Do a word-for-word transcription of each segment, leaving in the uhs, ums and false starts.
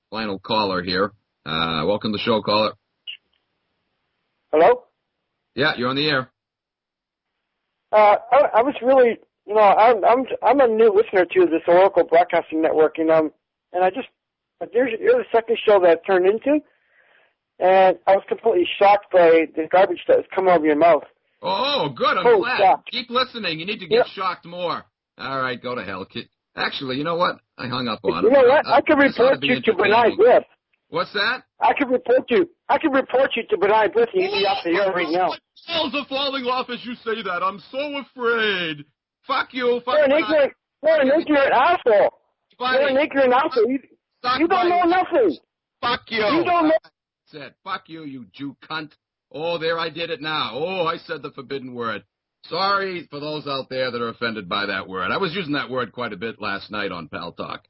final caller here. Uh, welcome to the show, caller. Hello? Yeah, you're on the air. Uh, I, I was really, you know, I'm I'm I'm a new listener to this Oracle Broadcasting Network, and um, and I just, you're, you're the second show that I turned into, and I was completely shocked by the garbage that was coming out of your mouth. Oh, good. I'm oh, glad. Shocked. Keep listening. You need to get yeah. shocked more. All right, go to hell. Actually, you know what? I hung up on You him. know what? I, I can report be you to Benai Bliss. What's that? I can report you. I can report you to Benai Bliss, and you'd be off the air right now. My balls are falling off as you say that. I'm so afraid. Fuck you. Fuck You're an ignorant, you're an ignorant asshole. Buddy, you're an ignorant asshole. You, you don't know nothing. Fuck you. You don't know. Said, fuck you, you Jew cunt. Oh, there, I did it now. Oh, I said the forbidden word. Sorry for those out there that are offended by that word. I was using that word quite a bit last night on Pal Talk.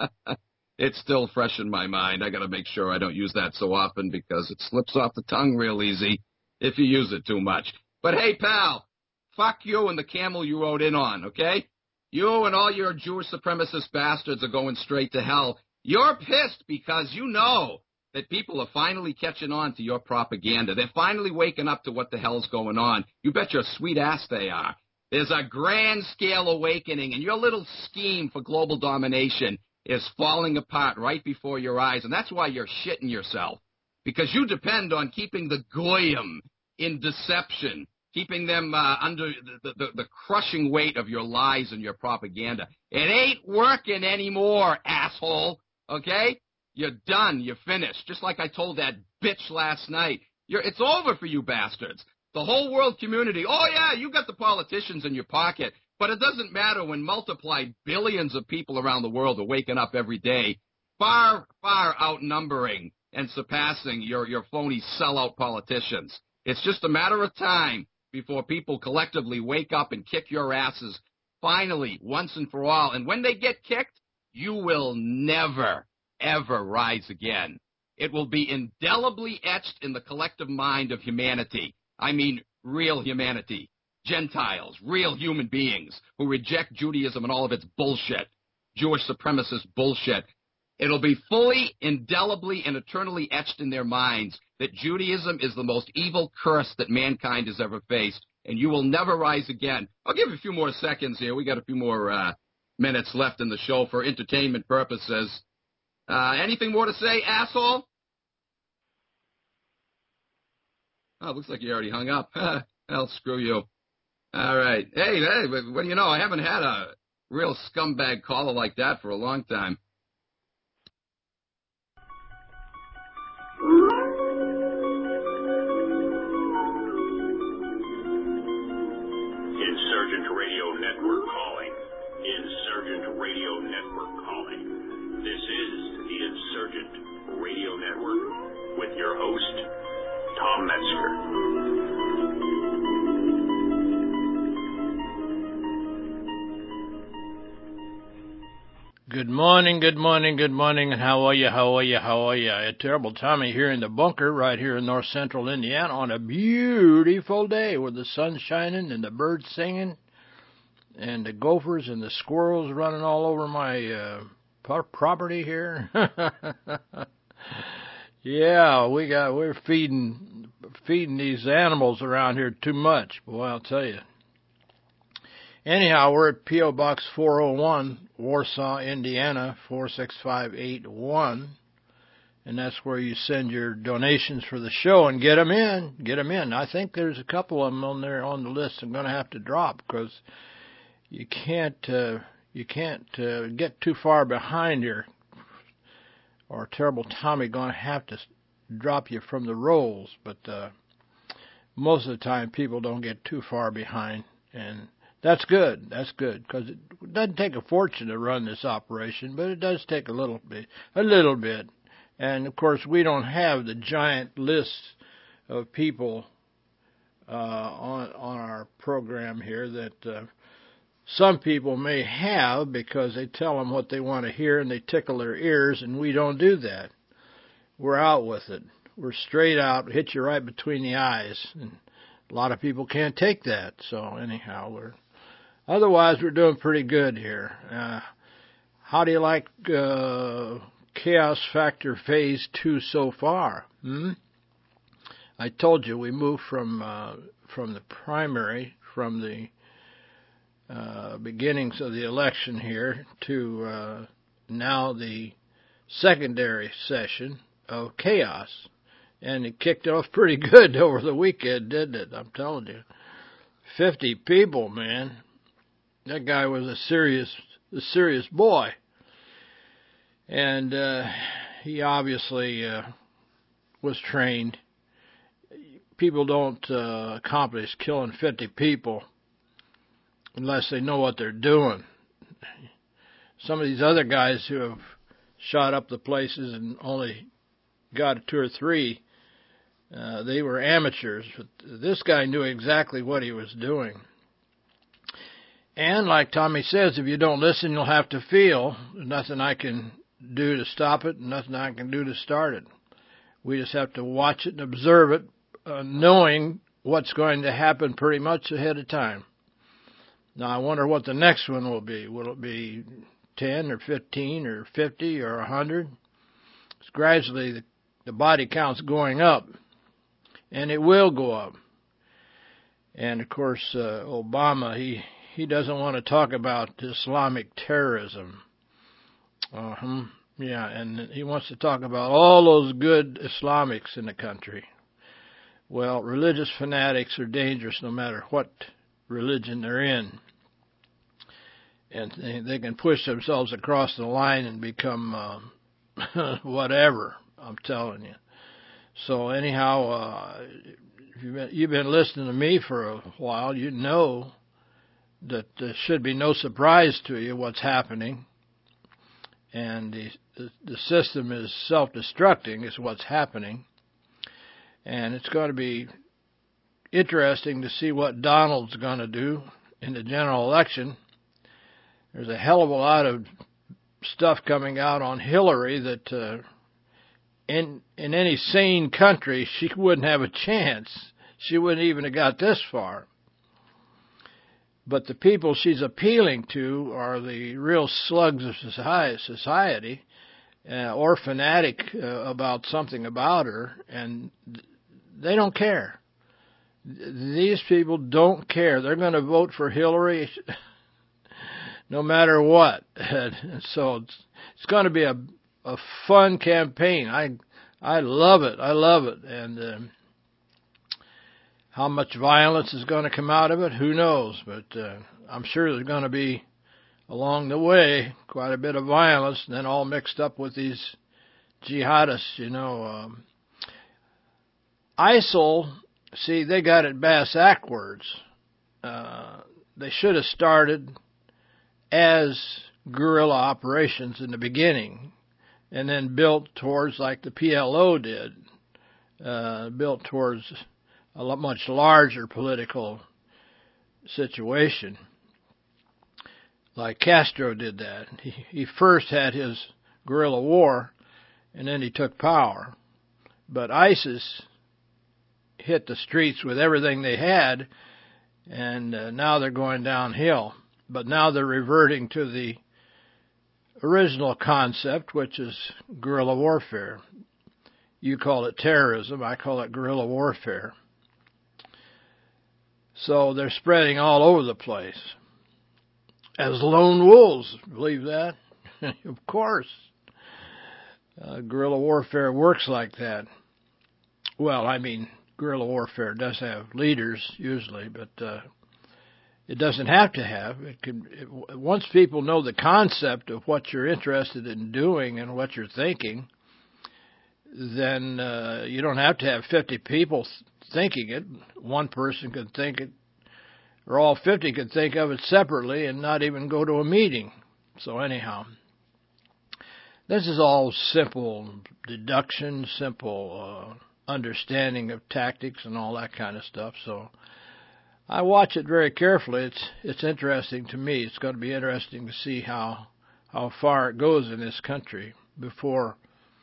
It's still fresh in my mind. I got to make sure I don't use that so often because it slips off the tongue real easy if you use it too much. But hey, pal, fuck you and the camel you rode in on, okay? You and all your Jewish supremacist bastards are going straight to hell. You're pissed because you know that people are finally catching on to your propaganda. They're finally waking up to what the hell's going on. You bet your sweet ass they are. There's a grand scale awakening, and your little scheme for global domination is falling apart right before your eyes, and that's why you're shitting yourself, because you depend on keeping the goyim in deception, keeping them uh, under the, the, the crushing weight of your lies and your propaganda. It ain't working anymore, asshole, okay? You're done. You're finished. Just like I told that bitch last night. You're, it's over for you bastards. The whole world community, oh, yeah, you got the politicians in your pocket, but it doesn't matter when multiplied billions of people around the world are waking up every day, far, far outnumbering and surpassing your, your phony sellout politicians. It's just a matter of time before people collectively wake up and kick your asses, finally, once and for all. And when they get kicked, you will never, ever rise again. It will be indelibly etched in the collective mind of humanity. I mean, real humanity. Gentiles, real human beings who reject Judaism and all of its bullshit, Jewish supremacist bullshit. It'll be fully, indelibly, and eternally etched in their minds that Judaism is the most evil curse that mankind has ever faced, and you will never rise again. I'll give you a few more seconds here. We got a few more uh, minutes left in the show for entertainment purposes. Uh, anything more to say, asshole? Oh, looks like you already hung up. Well, screw you. All right. Hey, hey, what do you know? I haven't had a real scumbag caller like that for a long time. Insurgent Radio Network calling. Insurgent Radio Network calling. This is the Insurgent Radio Network with your host, Tom Metzger. Good morning, good morning, good morning, and how are you, how are you, how are you? A terrible Tommy here in the bunker right here in north central Indiana on a beautiful day with the sun shining and the birds singing and the gophers and the squirrels running all over my uh, property here. Yeah, we got, we're feeding, feeding these animals around here too much, boy, I'll tell you. Anyhow, we're at P O. Box four oh one, Warsaw, Indiana, four six five eight one. And that's where you send your donations for the show and get them in. Get them in. I think there's a couple of them on there on the list I'm going to have to drop because you can't, uh, you can't uh, get too far behind here, or Terrible Tommy going to have to drop you from the rolls. But uh, most of the time, people don't get too far behind, and that's good. That's good, because it doesn't take a fortune to run this operation, but it does take a little bit, a little bit. And, of course, we don't have the giant lists of people uh, on on our program here that uh, some people may have, because they tell them what they want to hear and they tickle their ears, and we don't do that. We're out with it. We're straight out, hit you right between the eyes. And a lot of people can't take that. So, anyhow, we're... Otherwise, we're doing pretty good here. Uh, how do you like uh, chaos factor phase two so far? Hmm? I told you we moved from uh, from the primary, from the uh, beginnings of the election here to uh, now the secondary session of chaos. And it kicked off pretty good over the weekend, didn't it? I'm telling you. Fifty people, man. That guy was a serious, a serious boy. And uh, he obviously uh, was trained. People don't uh, accomplish killing fifty people unless they know what they're doing. Some of these other guys who have shot up the places and only got two or three, uh, they were amateurs. But this guy knew exactly what he was doing. And like Tommy says, if you don't listen, you'll have to feel. There's nothing I can do to stop it, and nothing I can do to start it. We just have to watch it and observe it, uh, knowing what's going to happen pretty much ahead of time. Now, I wonder what the next one will be. Will it be ten or fifteen or fifty or one hundred? It's gradually the, the body count's going up, and it will go up. And, of course, uh, Obama, he, he doesn't want to talk about Islamic terrorism. Uh-huh. Yeah, and he wants to talk about all those good Islamics in the country. Well, religious fanatics are dangerous no matter what religion they're in. And they, they can push themselves across the line and become uh, whatever, I'm telling you. So anyhow, uh, if you've been, you've been listening to me for a while, you know that there should be no surprise to you what's happening. And the, the, the system is self-destructing is what's happening. And it's going to be interesting to see what Donald's going to do in the general election. There's a hell of a lot of stuff coming out on Hillary that uh, in in any sane country she wouldn't have a chance. She wouldn't even have got this far. But the people she's appealing to are the real slugs of society, uh, or fanatic uh, about something about her, and they don't care. These people don't care. They're going to vote for Hillary no matter what. And so it's, it's going to be a, a fun campaign. I I love it. I love it. And um, how much violence is going to come out of it, who knows? But uh, I'm sure there's going to be, along the way, quite a bit of violence, and then all mixed up with these jihadists, you know. Um, ISIL, see, they got it bass-ackwards. Uh, they should have started as guerrilla operations in the beginning, and then built towards, like the P L O did, uh, built towards a lot much larger political situation. Like Castro did that. He, he first had his guerrilla war, and then he took power. But ISIS hit the streets with everything they had, and uh, now they're going downhill. But now they're reverting to the original concept, which is guerrilla warfare. You call it terrorism, I call it guerrilla warfare. So they're spreading all over the place as lone wolves. Believe that? Of course. Uh, guerrilla warfare works like that. Well, I mean, guerrilla warfare does have leaders usually, but uh, it doesn't have to have. It can. It, once people know the concept of what you're interested in doing and what you're thinking, then uh, you don't have to have fifty people thinking it. One person could think it, or all fifty could think of it separately and not even go to a meeting. So anyhow, this is all simple deduction, simple uh, understanding of tactics and all that kind of stuff. So I watch it very carefully. It's it's interesting to me. It's going to be interesting to see how how far it goes in this country before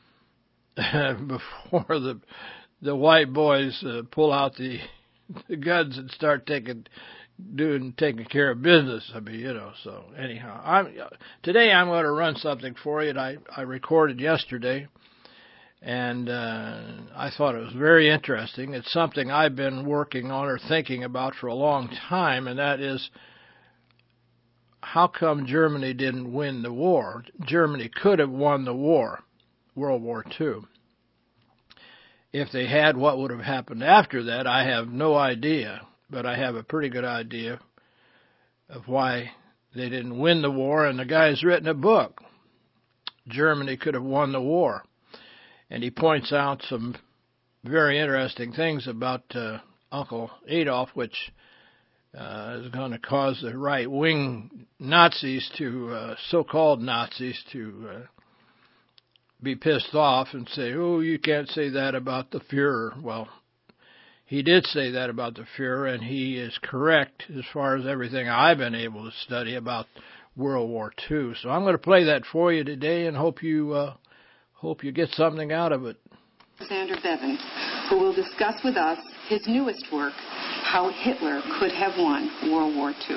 before the the white boys uh, pull out the, the guns and start taking doing taking care of business. I mean, you know. So anyhow, I'm today I'm going to run something for you that I I recorded yesterday, and uh, I thought it was very interesting. It's something I've been working on or thinking about for a long time, and that is, how come Germany didn't win the war? Germany could have won the war, World War Two. If they had, what would have happened after that, I have no idea. But I have a pretty good idea of why they didn't win the war. And the guy's written a book, Germany Could Have Won the War. And he points out some very interesting things about uh, Uncle Adolf, which uh, is going to cause the right-wing Nazis to, uh, so-called Nazis, to uh, be pissed off and say, oh, you can't say that about the Fuhrer. Well, he did say that about the Fuhrer, and he is correct as far as everything I've been able to study about World War Two. So I'm going to play that for you today, and hope you uh, hope you get something out of it. Alexander Bevan, who will discuss with us his newest work, How Hitler Could Have Won World War Two.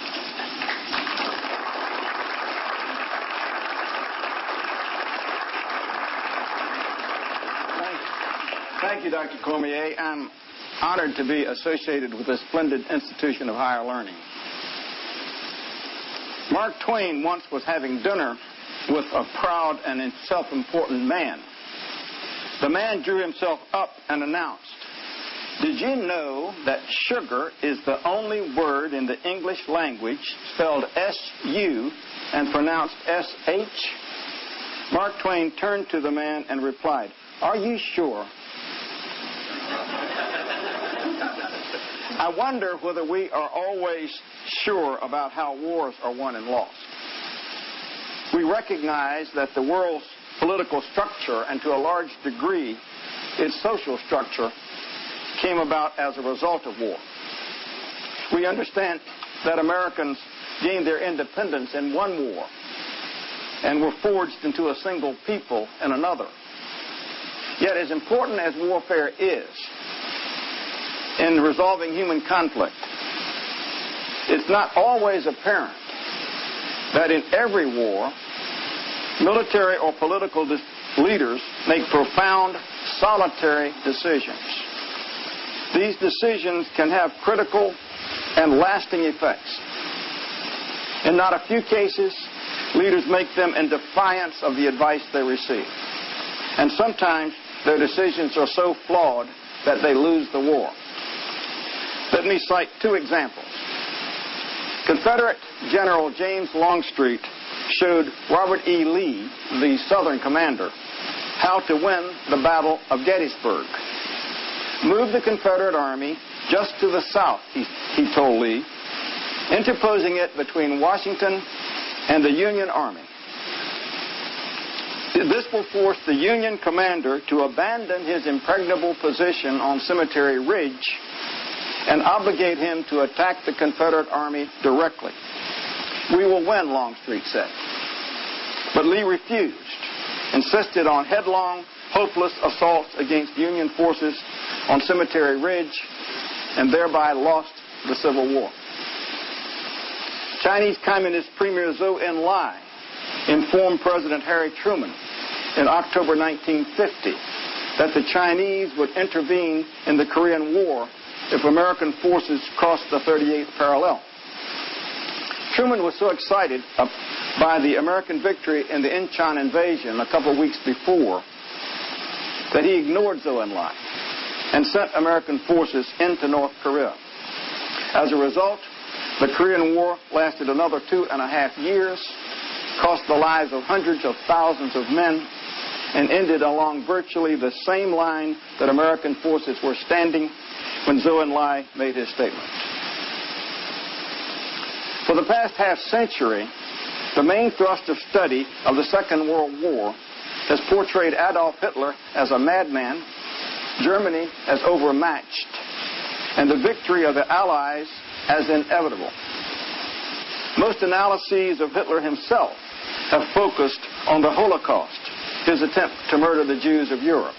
Thank you, Doctor Cormier. I'm honored to be associated with this splendid institution of higher learning. Mark Twain once was having dinner with a proud and self-important man. The man drew himself up and announced, "Did you know that sugar is the only word in the English language spelled S U and pronounced S H? Mark Twain turned to the man and replied, "Are you sure?" I wonder whether we are always sure about how wars are won and lost. We recognize that the world's political structure, and to a large degree its social structure, came about as a result of war. We understand that Americans gained their independence in one war and were forged into a single people in another. Yet as important as warfare is in resolving human conflict, it's not always apparent that in every war, military or political dis- leaders make profound, solitary decisions. These decisions can have critical and lasting effects. In not a few cases, leaders make them in defiance of the advice they receive. And sometimes their decisions are so flawed that they lose the war. Let me cite two examples. Confederate General James Longstreet showed Robert E. Lee, the Southern commander, how to win the Battle of Gettysburg. Move the Confederate Army just to the south, he, he told Lee, interposing it between Washington and the Union Army. This will force the Union commander to abandon his impregnable position on Cemetery Ridge and obligate him to attack the Confederate Army directly. We will win, Longstreet said. But Lee refused, insisted on headlong, hopeless assaults against Union forces on Cemetery Ridge, and thereby lost the Civil War. Chinese Communist Premier Zhou Enlai informed President Harry Truman in October nineteen fifty that the Chinese would intervene in the Korean War if American forces crossed the thirty-eighth parallel. Truman was so excited by the American victory in the Incheon invasion a couple of weeks before that he ignored Zhou Enlai and sent American forces into North Korea. As a result, the Korean War lasted another two and a half years, cost the lives of hundreds of thousands of men, and ended along virtually the same line that American forces were standing when Zhou Enlai made his statement. For the past half century, the main thrust of study of the Second World War has portrayed Adolf Hitler as a madman, Germany as overmatched, and the victory of the Allies as inevitable. Most analyses of Hitler himself have focused on the Holocaust, his attempt to murder the Jews of Europe.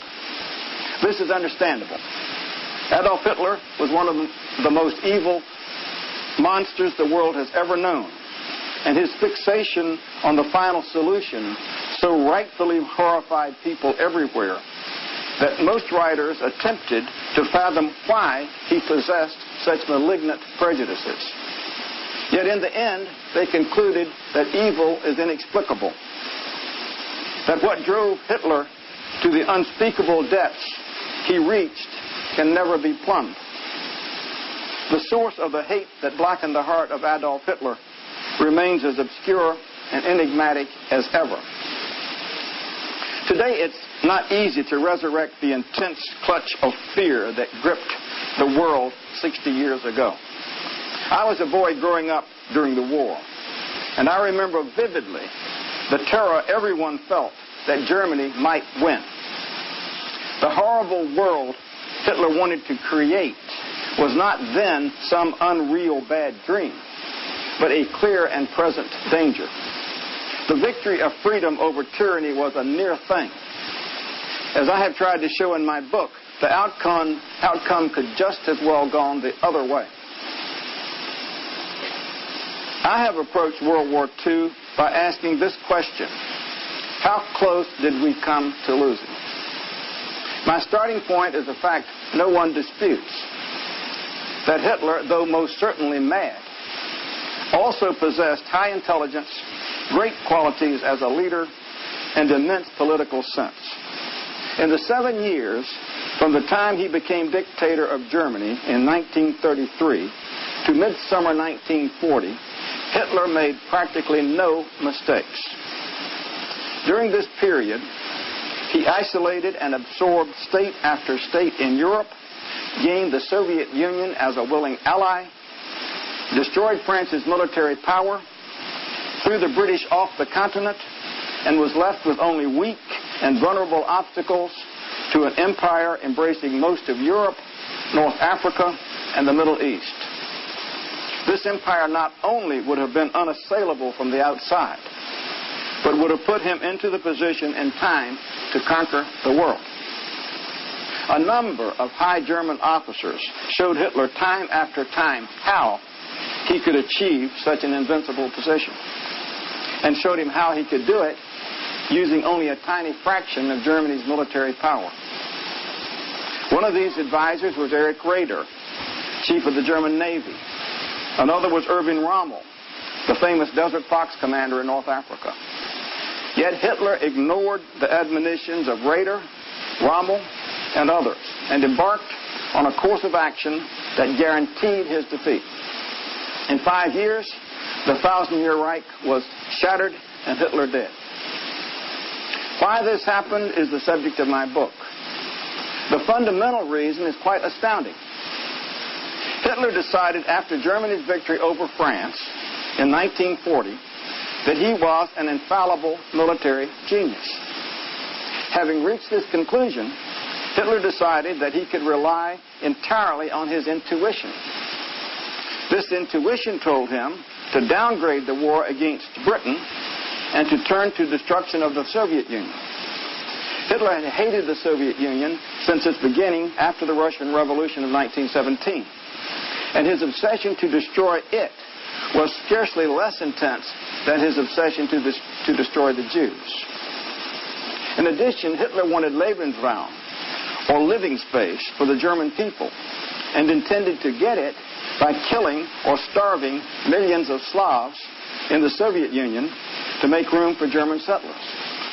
This is understandable. Adolf Hitler was one of the most evil monsters the world has ever known, and his fixation on the final solution so rightfully horrified people everywhere that most writers attempted to fathom why he possessed such malignant prejudices. Yet in the end, they concluded that evil is inexplicable, that what drove Hitler to the unspeakable depths he reached can never be plumbed. The source of the hate that blackened the heart of Adolf Hitler remains as obscure and enigmatic as ever. Today, it's not easy to resurrect the intense clutch of fear that gripped the world sixty years ago. I was a boy growing up during the war, and I remember vividly the terror everyone felt that Germany might win. The horrible world Hitler wanted to create was not then some unreal bad dream, but a clear and present danger. The victory of freedom over tyranny was a near thing. As I have tried to show in my book, the outcome, outcome could just as well gone the other way. I have approached World War Two by asking this question: how close did we come to losing? My starting point is a fact no one disputes, that Hitler, though most certainly mad, also possessed high intelligence, great qualities as a leader, and immense political sense. In the seven years from the time he became dictator of Germany in nineteen thirty-three to midsummer nineteen forty, Hitler made practically no mistakes. During this period, he isolated and absorbed state after state in Europe, gained the Soviet Union as a willing ally, destroyed France's military power, threw the British off the continent, and was left with only weak and vulnerable obstacles to an empire embracing most of Europe, North Africa, and the Middle East. This empire not only would have been unassailable from the outside, but would have put him into the position in time to conquer the world. A number of high German officers showed Hitler time after time how he could achieve such an invincible position, and showed him how he could do it using only a tiny fraction of Germany's military power. One of these advisors was Erich Raeder, chief of the German Navy. Another was Erwin Rommel, the famous Desert Fox commander in North Africa. Yet Hitler ignored the admonitions of Raeder, Rommel, and others, and embarked on a course of action that guaranteed his defeat. In five years, the Thousand-Year Reich was shattered and Hitler dead. Why this happened is the subject of my book. The fundamental reason is quite astounding. Hitler decided after Germany's victory over France in nineteen forty that he was an infallible military genius. Having reached this conclusion, Hitler decided that he could rely entirely on his intuition. This intuition told him to downgrade the war against Britain and to turn to destruction of the Soviet Union. Hitler had hated the Soviet Union since its beginning after the Russian Revolution of nineteen seventeen, and his obsession to destroy it was scarcely less intense than his obsession to, dis- to destroy the Jews. In addition, Hitler wanted Lebensraum, or living space, for the German people, and intended to get it by killing or starving millions of Slavs in the Soviet Union to make room for German settlers.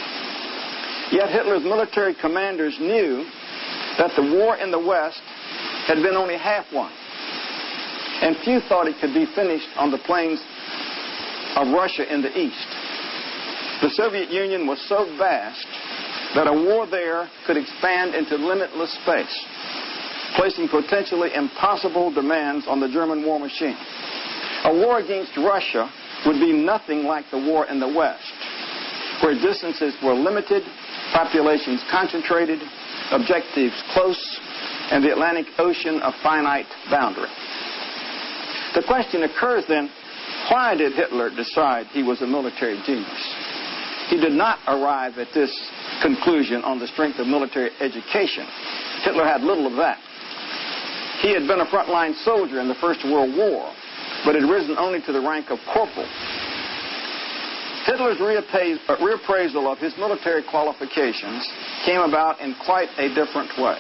Yet Hitler's military commanders knew that the war in the West had been only half won, and few thought it could be finished on the plains of Russia in the East. The Soviet Union was so vast that a war there could expand into limitless space, placing potentially impossible demands on the German war machine. A war against Russia would be nothing like the war in the West, where distances were limited, populations concentrated, objectives close, and the Atlantic Ocean a finite boundary. The question occurs then, why did Hitler decide he was a military genius? He did not arrive at this conclusion on the strength of military education. Hitler had little of that. He had been a frontline soldier in the First World War, but had risen only to the rank of corporal. Hitler's reappraisal of his military qualifications came about in quite a different way.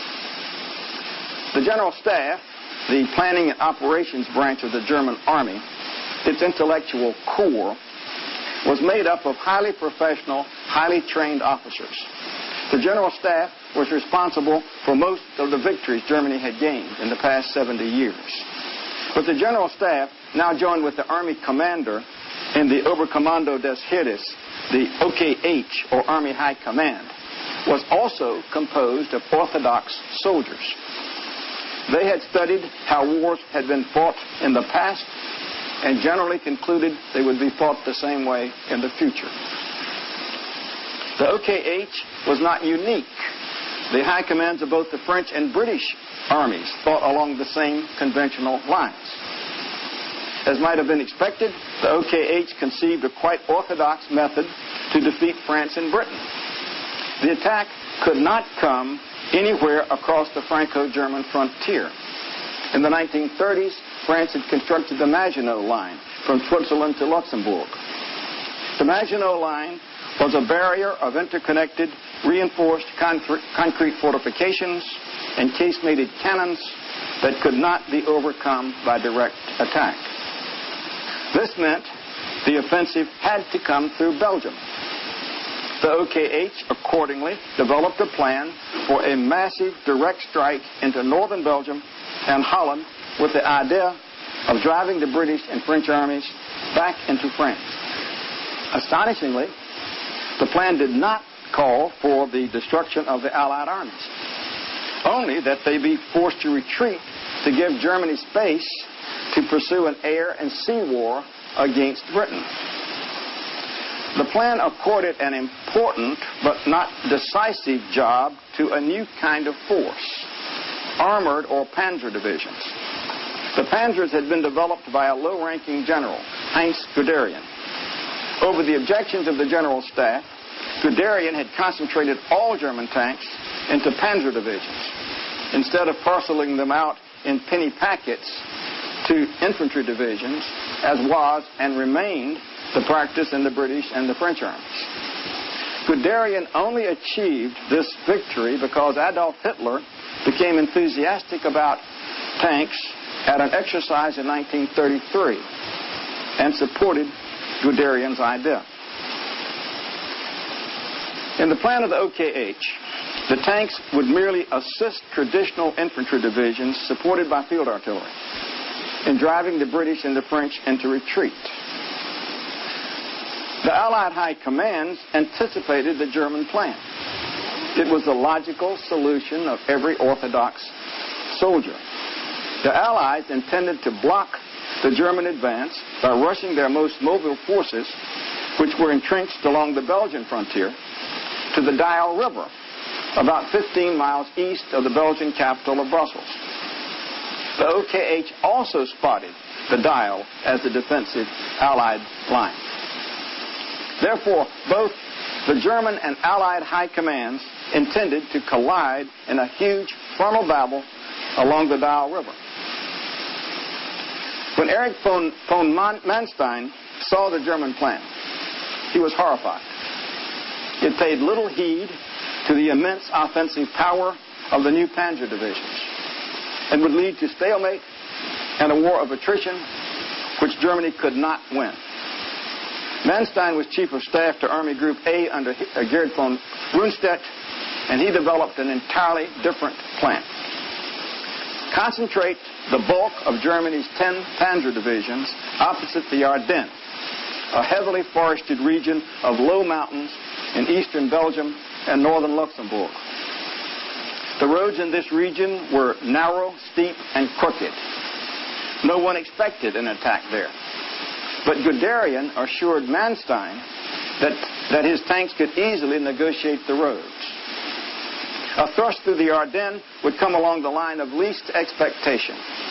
The General Staff, the planning and operations branch of the German Army, its intellectual core, was made up of highly professional, highly trained officers. The General Staff was responsible for most of the victories Germany had gained in the past seventy years. But the General Staff, now joined with the Army Commander in the Oberkommando des Heeres, the O K H, or Army High Command, was also composed of Orthodox soldiers. They had studied how wars had been fought in the past and generally concluded they would be fought the same way in the future. The O K H was not unique. The high commands of both the French and British armies fought along the same conventional lines. As might have been expected, the O K H conceived a quite orthodox method to defeat France and Britain. The attack could not come anywhere across the Franco-German frontier. In the nineteen thirties, France had constructed the Maginot Line from Switzerland to Luxembourg. The Maginot Line was a barrier of interconnected, reinforced concrete, concrete fortifications and casemated cannons that could not be overcome by direct attack. This meant the offensive had to come through Belgium. The O K H accordingly developed a plan for a massive direct strike into northern Belgium and Holland with the idea of driving the British and French armies back into France. Astonishingly, the plan did not call for the destruction of the Allied armies, only that they be forced to retreat to give Germany space to pursue an air and sea war against Britain. The plan accorded an important but not decisive job to a new kind of force, armored or panzer divisions. The panzers had been developed by a low-ranking general, Heinz Guderian. Over the objections of the General Staff, Guderian had concentrated all German tanks into panzer divisions instead of parceling them out in penny packets to infantry divisions, as was and remained the practice in the British and the French armies. Guderian only achieved this victory because Adolf Hitler became enthusiastic about tanks at an exercise in nineteen thirty-three and supported Guderian's idea. In the plan of the O K H, the tanks would merely assist traditional infantry divisions supported by field artillery in driving the British and the French into retreat. The Allied high commands anticipated the German plan. It was the logical solution of every orthodox soldier. The Allies intended to block the German advance by rushing their most mobile forces, which were entrenched along the Belgian frontier, to the Dial River, about fifteen miles east of the Belgian capital of Brussels. The O K H also spotted the Dial as the defensive Allied line. Therefore, both the German and Allied high commands intended to collide in a huge frontal battle along the Dial River. When Erich von, von Manstein saw the German plan, he was horrified. It paid little heed to the immense offensive power of the new panzer divisions and would lead to stalemate and a war of attrition which Germany could not win. Manstein was Chief of Staff to Army Group A under Gerd von Rundstedt, and he developed an entirely different plan. Concentrate the bulk of Germany's ten panzer divisions opposite the Ardennes, a heavily forested region of low mountains in eastern Belgium and northern Luxembourg. The roads in this region were narrow, steep, and crooked. No one expected an attack there. But Guderian assured Manstein that, that his tanks could easily negotiate the roads. A thrust through the Ardennes would come along the line of least expectation.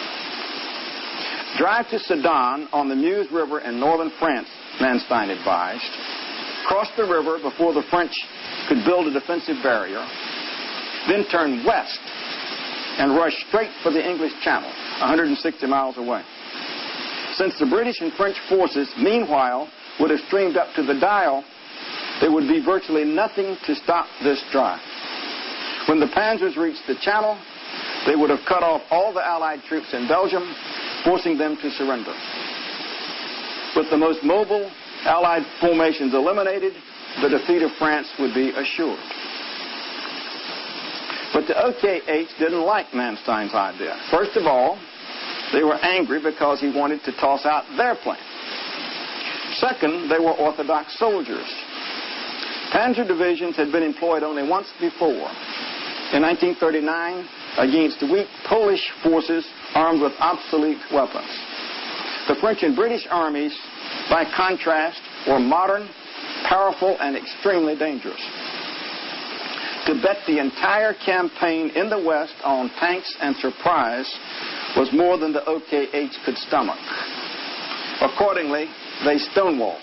Drive to Sedan on the Meuse River in northern France, Manstein advised. Cross the river before the French could build a defensive barrier. Then turn west and rush straight for the English Channel, one hundred sixty miles away. Since the British and French forces, meanwhile, would have streamed up to the Dial, there would be virtually nothing to stop this drive. When the panzers reached the Channel, they would have cut off all the Allied troops in Belgium, forcing them to surrender. With the most mobile Allied formations eliminated, the defeat of France would be assured. But the O K H didn't like Manstein's idea. First of all, they were angry because he wanted to toss out their plan. Second, they were orthodox soldiers. Panzer divisions had been employed only once before, in nineteen thirty-nine, against weak Polish forces armed with obsolete weapons. The French and British armies, by contrast, were modern, powerful, and extremely dangerous. To bet the entire campaign in the West on tanks and surprise was more than the O K H could stomach. Accordingly, they stonewalled.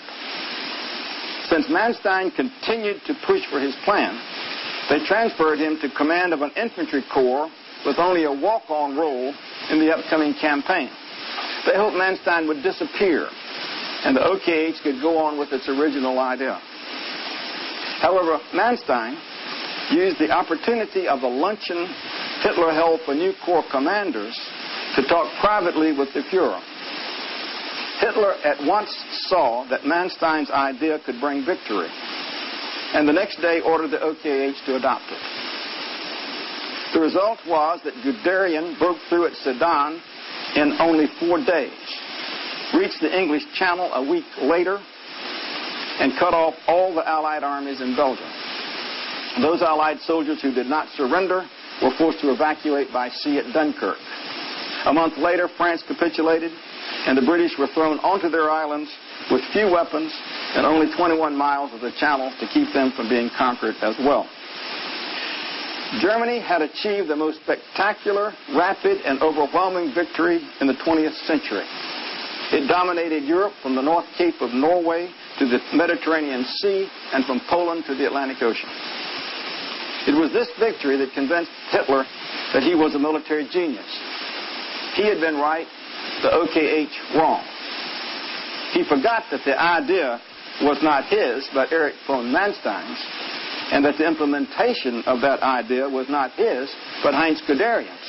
Since Manstein continued to push for his plan, they transferred him to command of an infantry corps with only a walk-on role in the upcoming campaign. They hoped Manstein would disappear and the O K H could go on with its original idea. However, Manstein used the opportunity of a luncheon Hitler held for new corps commanders to talk privately with the Fuhrer. Hitler at once saw that Manstein's idea could bring victory, and the next day ordered the O K H to adopt it. The result was that Guderian broke through at Sedan in only four days, reached the English Channel a week later, and cut off all the Allied armies in Belgium. Those Allied soldiers who did not surrender were forced to evacuate by sea at Dunkirk. A month later, France capitulated, and the British were thrown onto their islands with few weapons and only twenty-one miles of the Channel to keep them from being conquered as well. Germany had achieved the most spectacular, rapid, and overwhelming victory in the twentieth century. It dominated Europe from the North Cape of Norway to the Mediterranean Sea and from Poland to the Atlantic Ocean. It was this victory that convinced Hitler that he was a military genius. He had been right, the O K H wrong. He forgot that the idea was not his, but Erich von Manstein's, and that the implementation of that idea was not his, but Heinz Guderian's.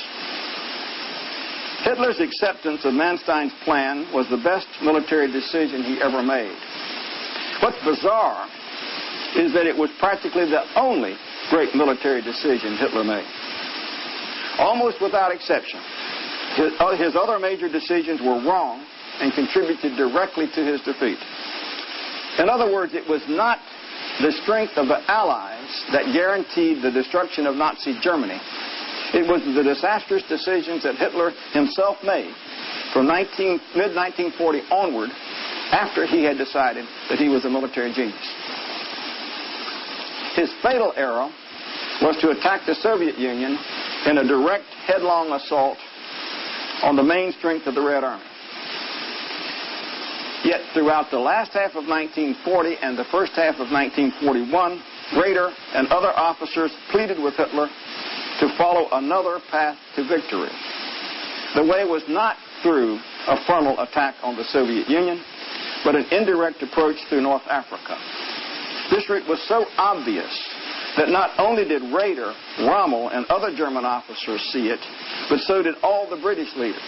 Hitler's acceptance of Manstein's plan was the best military decision he ever made. What's bizarre is that it was practically the only great military decision Hitler made. Almost without exception, his, uh, his other major decisions were wrong and contributed directly to his defeat. In other words, it was not the strength of the Allies that guaranteed the destruction of Nazi Germany. It was the disastrous decisions that Hitler himself made from mid nineteen forty onward, after he had decided that he was a military genius. His fatal error was to attack the Soviet Union in a direct, headlong assault on the main strength of the Red Army. Yet throughout the last half of nineteen forty and the first half of nineteen forty-one, Raeder and other officers pleaded with Hitler to follow another path to victory. The way was not through a frontal attack on the Soviet Union, but an indirect approach through North Africa. This route was so obvious that not only did Raeder, Rommel, and other German officers see it, but so did all the British leaders.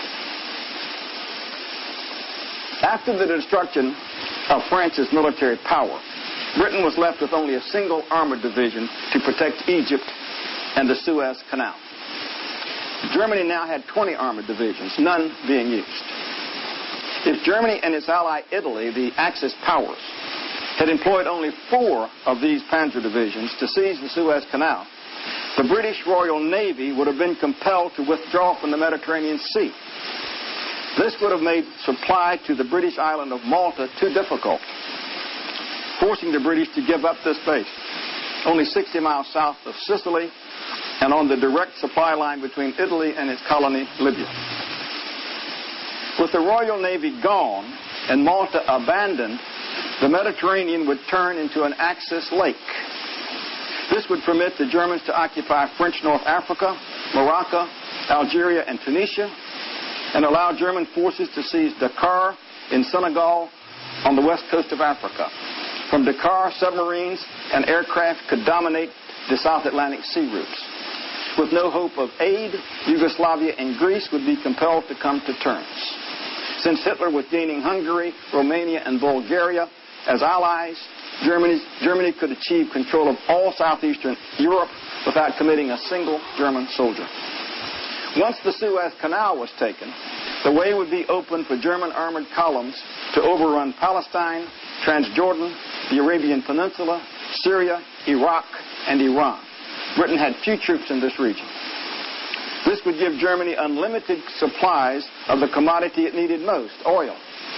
After the destruction of France's military power, Britain was left with only a single armored division to protect Egypt and the Suez Canal. Germany now had twenty armored divisions, none being used. If Germany and its ally Italy, the Axis powers, had employed only four of these panzer divisions to seize the Suez Canal, the British Royal Navy would have been compelled to withdraw from the Mediterranean Sea. This would have made supply to the British island of Malta too difficult, forcing the British to give up this base, only sixty miles south of Sicily and on the direct supply line between Italy and its colony, Libya. With the Royal Navy gone and Malta abandoned, the Mediterranean would turn into an Axis lake. This would permit the Germans to occupy French North Africa, Morocco, Algeria, and Tunisia, and allow German forces to seize Dakar in Senegal on the west coast of Africa. From Dakar, submarines and aircraft could dominate the South Atlantic sea routes. With no hope of aid, Yugoslavia and Greece would be compelled to come to terms. Since Hitler was gaining Hungary, Romania, and Bulgaria as allies, Germany, Germany could achieve control of all southeastern Europe without committing a single German soldier. Once the Suez Canal was taken, the way would be open for German armored columns to overrun Palestine, Transjordan, the Arabian Peninsula, Syria, Iraq, and Iran. Britain had few troops in this region. This would give Germany unlimited supplies of the commodity it needed most, oil.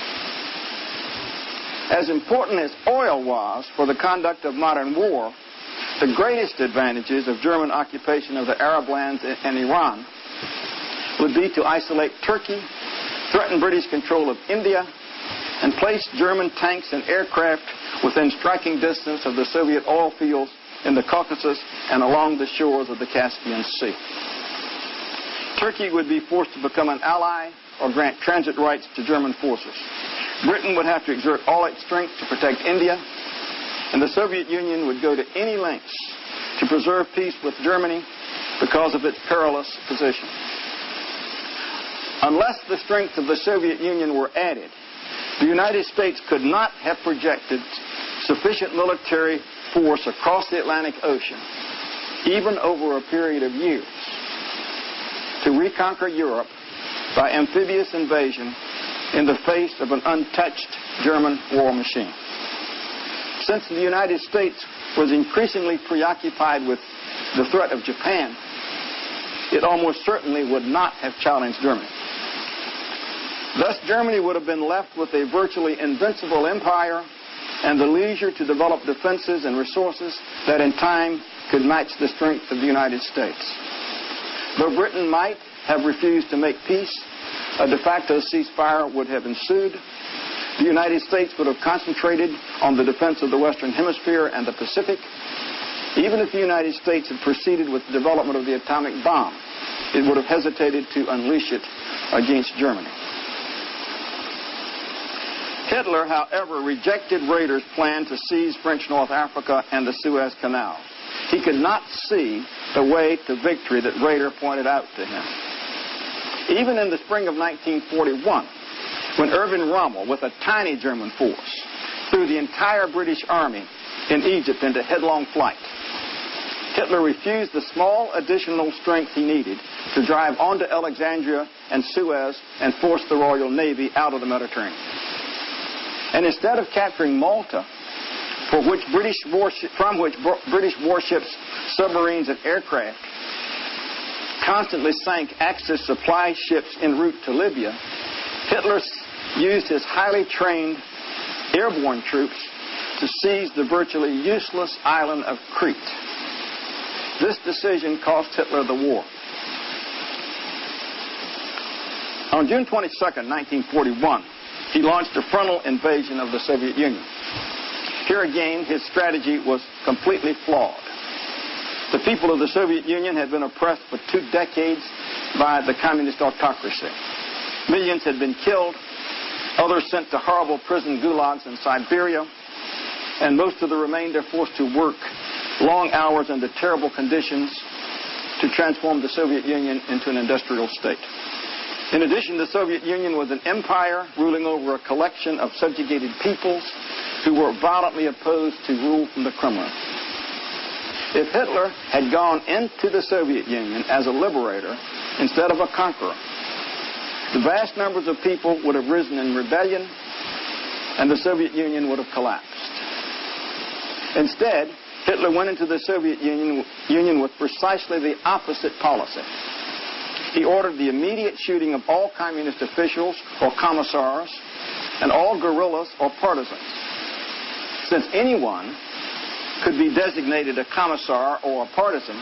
As important as oil was for the conduct of modern war, the greatest advantages of German occupation of the Arab lands and Iran would be to isolate Turkey, threaten British control of India, and place German tanks and aircraft within striking distance of the Soviet oil fields in the Caucasus and along the shores of the Caspian Sea. Turkey would be forced to become an ally or grant transit rights to German forces. Britain would have to exert all its strength to protect India, and the Soviet Union would go to any lengths to preserve peace with Germany because of its perilous position. Unless the strength of the Soviet Union were added, the United States could not have projected sufficient military force across the Atlantic Ocean, even over a period of years, to reconquer Europe by amphibious invasion in the face of an untouched German war machine. Since the United States was increasingly preoccupied with the threat of Japan, it almost certainly would not have challenged Germany. Thus, Germany would have been left with a virtually invincible empire and the leisure to develop defenses and resources that in time could match the strength of the United States. Though Britain might have refused to make peace, a de facto ceasefire would have ensued. The United States would have concentrated on the defense of the Western Hemisphere and the Pacific. Even if the United States had proceeded with the development of the atomic bomb, it would have hesitated to unleash it against Germany. Hitler, however, rejected Raeder's plan to seize French North Africa and the Suez Canal. He could not see the way to victory that Raeder pointed out to him. Even in the spring of nineteen forty-one, when Erwin Rommel, with a tiny German force, threw the entire British army in Egypt into headlong flight, Hitler refused the small additional strength he needed to drive onto Alexandria and Suez and force the Royal Navy out of the Mediterranean. And instead of capturing Malta, for which British warship, from which British warships, submarines, and aircraft constantly sank Axis supply ships en route to Libya, Hitler used his highly trained airborne troops to seize the virtually useless island of Crete. This decision cost Hitler the war. On June twenty-second, nineteen forty-one, he launched a frontal invasion of the Soviet Union. Here again, his strategy was completely flawed. The people of the Soviet Union had been oppressed for two decades by the communist autocracy. Millions had been killed, others sent to horrible prison gulags in Siberia, and most of the remainder forced to work long hours under terrible conditions to transform the Soviet Union into an industrial state. In addition, the Soviet Union was an empire ruling over a collection of subjugated peoples who were violently opposed to rule from the Kremlin. If Hitler had gone into the Soviet Union as a liberator instead of a conqueror, the vast numbers of people would have risen in rebellion and the Soviet Union would have collapsed. Instead, Hitler went into the Soviet Union, Union with precisely the opposite policy. He ordered the immediate shooting of all communist officials or commissars and all guerrillas or partisans. Since anyone could be designated a commissar or a partisan,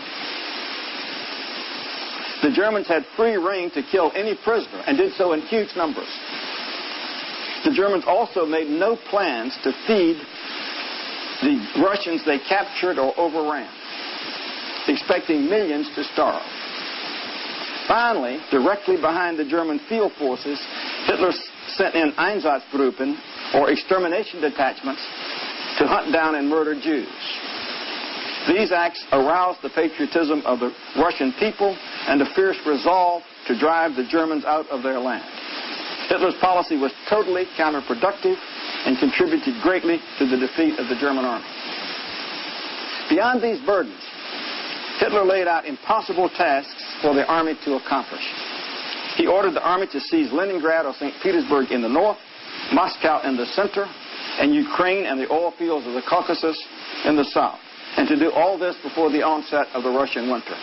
the Germans had free rein to kill any prisoner and did so in huge numbers. The Germans also made no plans to feed the Russians they captured or overran, expecting millions to starve. Finally, directly behind the German field forces, Hitler sent in Einsatzgruppen, or extermination detachments, to hunt down and murder Jews. These acts aroused the patriotism of the Russian people and a fierce resolve to drive the Germans out of their land. Hitler's policy was totally counterproductive and contributed greatly to the defeat of the German army. Beyond these burdens, Hitler laid out impossible tasks for the army to accomplish. He ordered the army to seize Leningrad or Saint Petersburg in the north, Moscow in the center, and Ukraine and the oil fields of the Caucasus in the south, and to do all this before the onset of the Russian winter.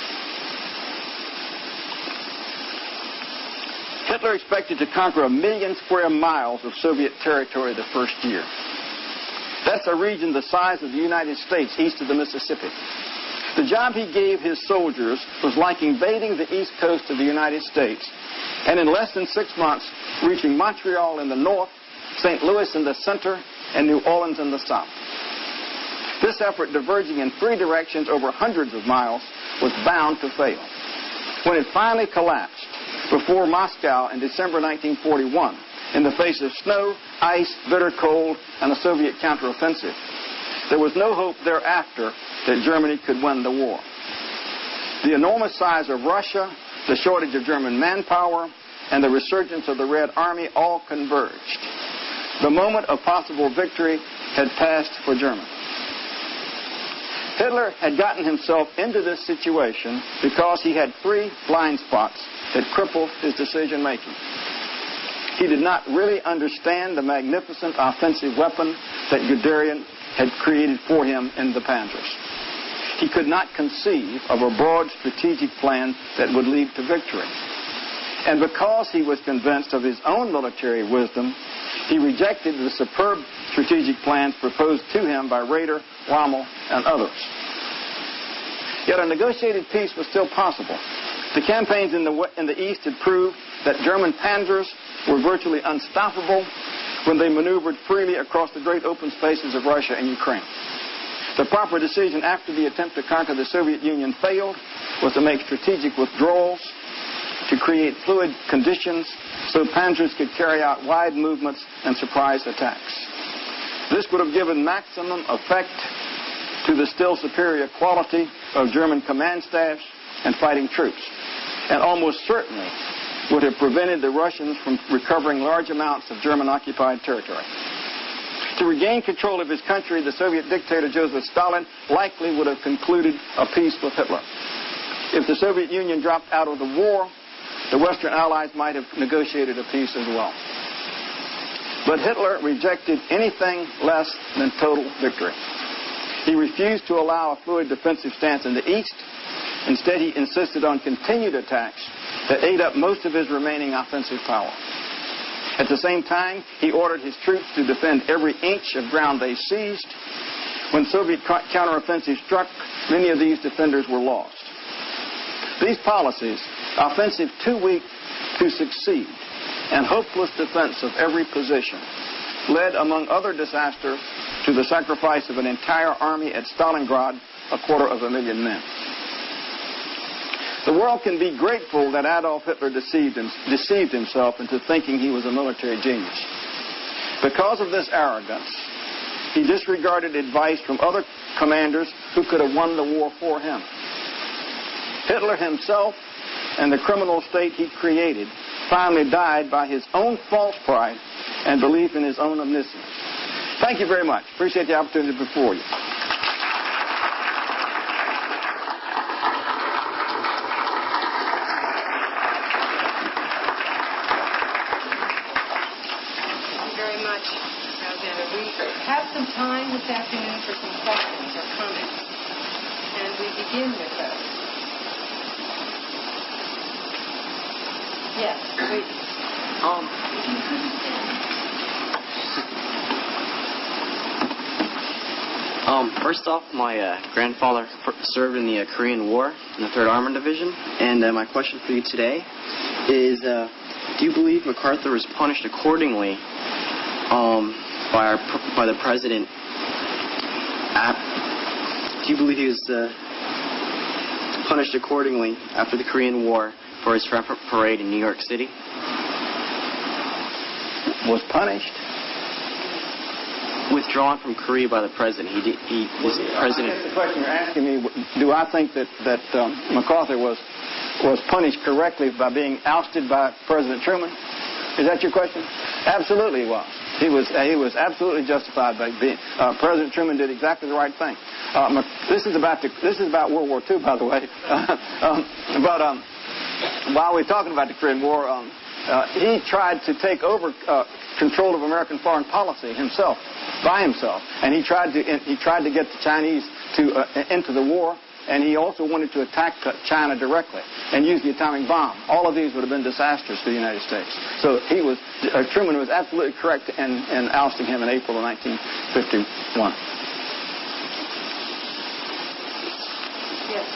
Hitler expected to conquer a million square miles of Soviet territory the first year. That's a region the size of the United States east of the Mississippi. The job he gave his soldiers was like invading the east coast of the United States, and in less than six months, reaching Montreal in the north, Saint Louis in the center, and New Orleans in the south. This effort, diverging in three directions over hundreds of miles, was bound to fail. When it finally collapsed before Moscow in December nineteen forty-one, in the face of snow, ice, bitter cold, and a Soviet counteroffensive, there was no hope thereafter that Germany could win the war. The enormous size of Russia, the shortage of German manpower, and the resurgence of the Red Army all converged. The moment of possible victory had passed for Germany. Hitler had gotten himself into this situation because he had three blind spots that crippled his decision-making. He did not really understand the magnificent offensive weapon that Guderian had created for him in the Panzers. He could not conceive of a broad strategic plan that would lead to victory. And because he was convinced of his own military wisdom, he rejected the superb strategic plans proposed to him by Raeder, Rommel, and others. Yet a negotiated peace was still possible. The campaigns in the, in the East had proved that German panzers were virtually unstoppable when they maneuvered freely across the great open spaces of Russia and Ukraine. The proper decision after the attempt to conquer the Soviet Union failed was to make strategic withdrawals, to create fluid conditions so panzers could carry out wide movements and surprise attacks. This would have given maximum effect to the still superior quality of German command staffs and fighting troops, and almost certainly would have prevented the Russians from recovering large amounts of German-occupied territory. To regain control of his country, the Soviet dictator Joseph Stalin likely would have concluded a peace with Hitler. If the Soviet Union dropped out of the war, the Western Allies might have negotiated a peace as well. But Hitler rejected anything less than total victory. He refused to allow a fluid defensive stance in the East. Instead, he insisted on continued attacks that ate up most of his remaining offensive power. At the same time, he ordered his troops to defend every inch of ground they seized. When Soviet counteroffensive struck, many of these defenders were lost. These policies, offensive too weak to succeed, and hopeless defense of every position, led, among other disasters, to the sacrifice of an entire army at Stalingrad, a quarter of a million men. The world can be grateful that Adolf Hitler deceived, him, deceived himself into thinking he was a military genius. Because of this arrogance, he disregarded advice from other commanders who could have won the war for him. Hitler himself and the criminal state he created finally died by his own false pride and belief in his own omniscience. Thank you very much. Appreciate the opportunity before you. Have some time this afternoon for some questions or comments, and we begin with those. Yes, please. Um. um. First off, my uh, grandfather served in the uh, Korean War in the Third Armored Division, and uh, my question for you today is: uh, do you believe MacArthur was punished accordingly? Um. By our, by the president, do you believe he was uh, punished accordingly after the Korean War for his Frankfurt parade in New York City? Was punished? Withdrawn from Korea by the president. He, did, he was president. I guess the question you're asking me, do I think that that um, MacArthur was was punished correctly by being ousted by President Truman? Is that your question? Absolutely, he was. He was uh, he was absolutely justified by being. Uh, President Truman did exactly the right thing. Uh, this is about the, this is about World War Two, by the way. um, but um, while we're talking about the Korean War, um, uh, he tried to take over uh, control of American foreign policy himself, by himself, and he tried to he tried to get the Chinese to uh, into the war. And he also wanted to attack China directly and use the atomic bomb. All of these would have been disastrous for the United States. So he was, uh, Truman was absolutely correct in, in ousting him in April of nineteen fifty-one. Yes.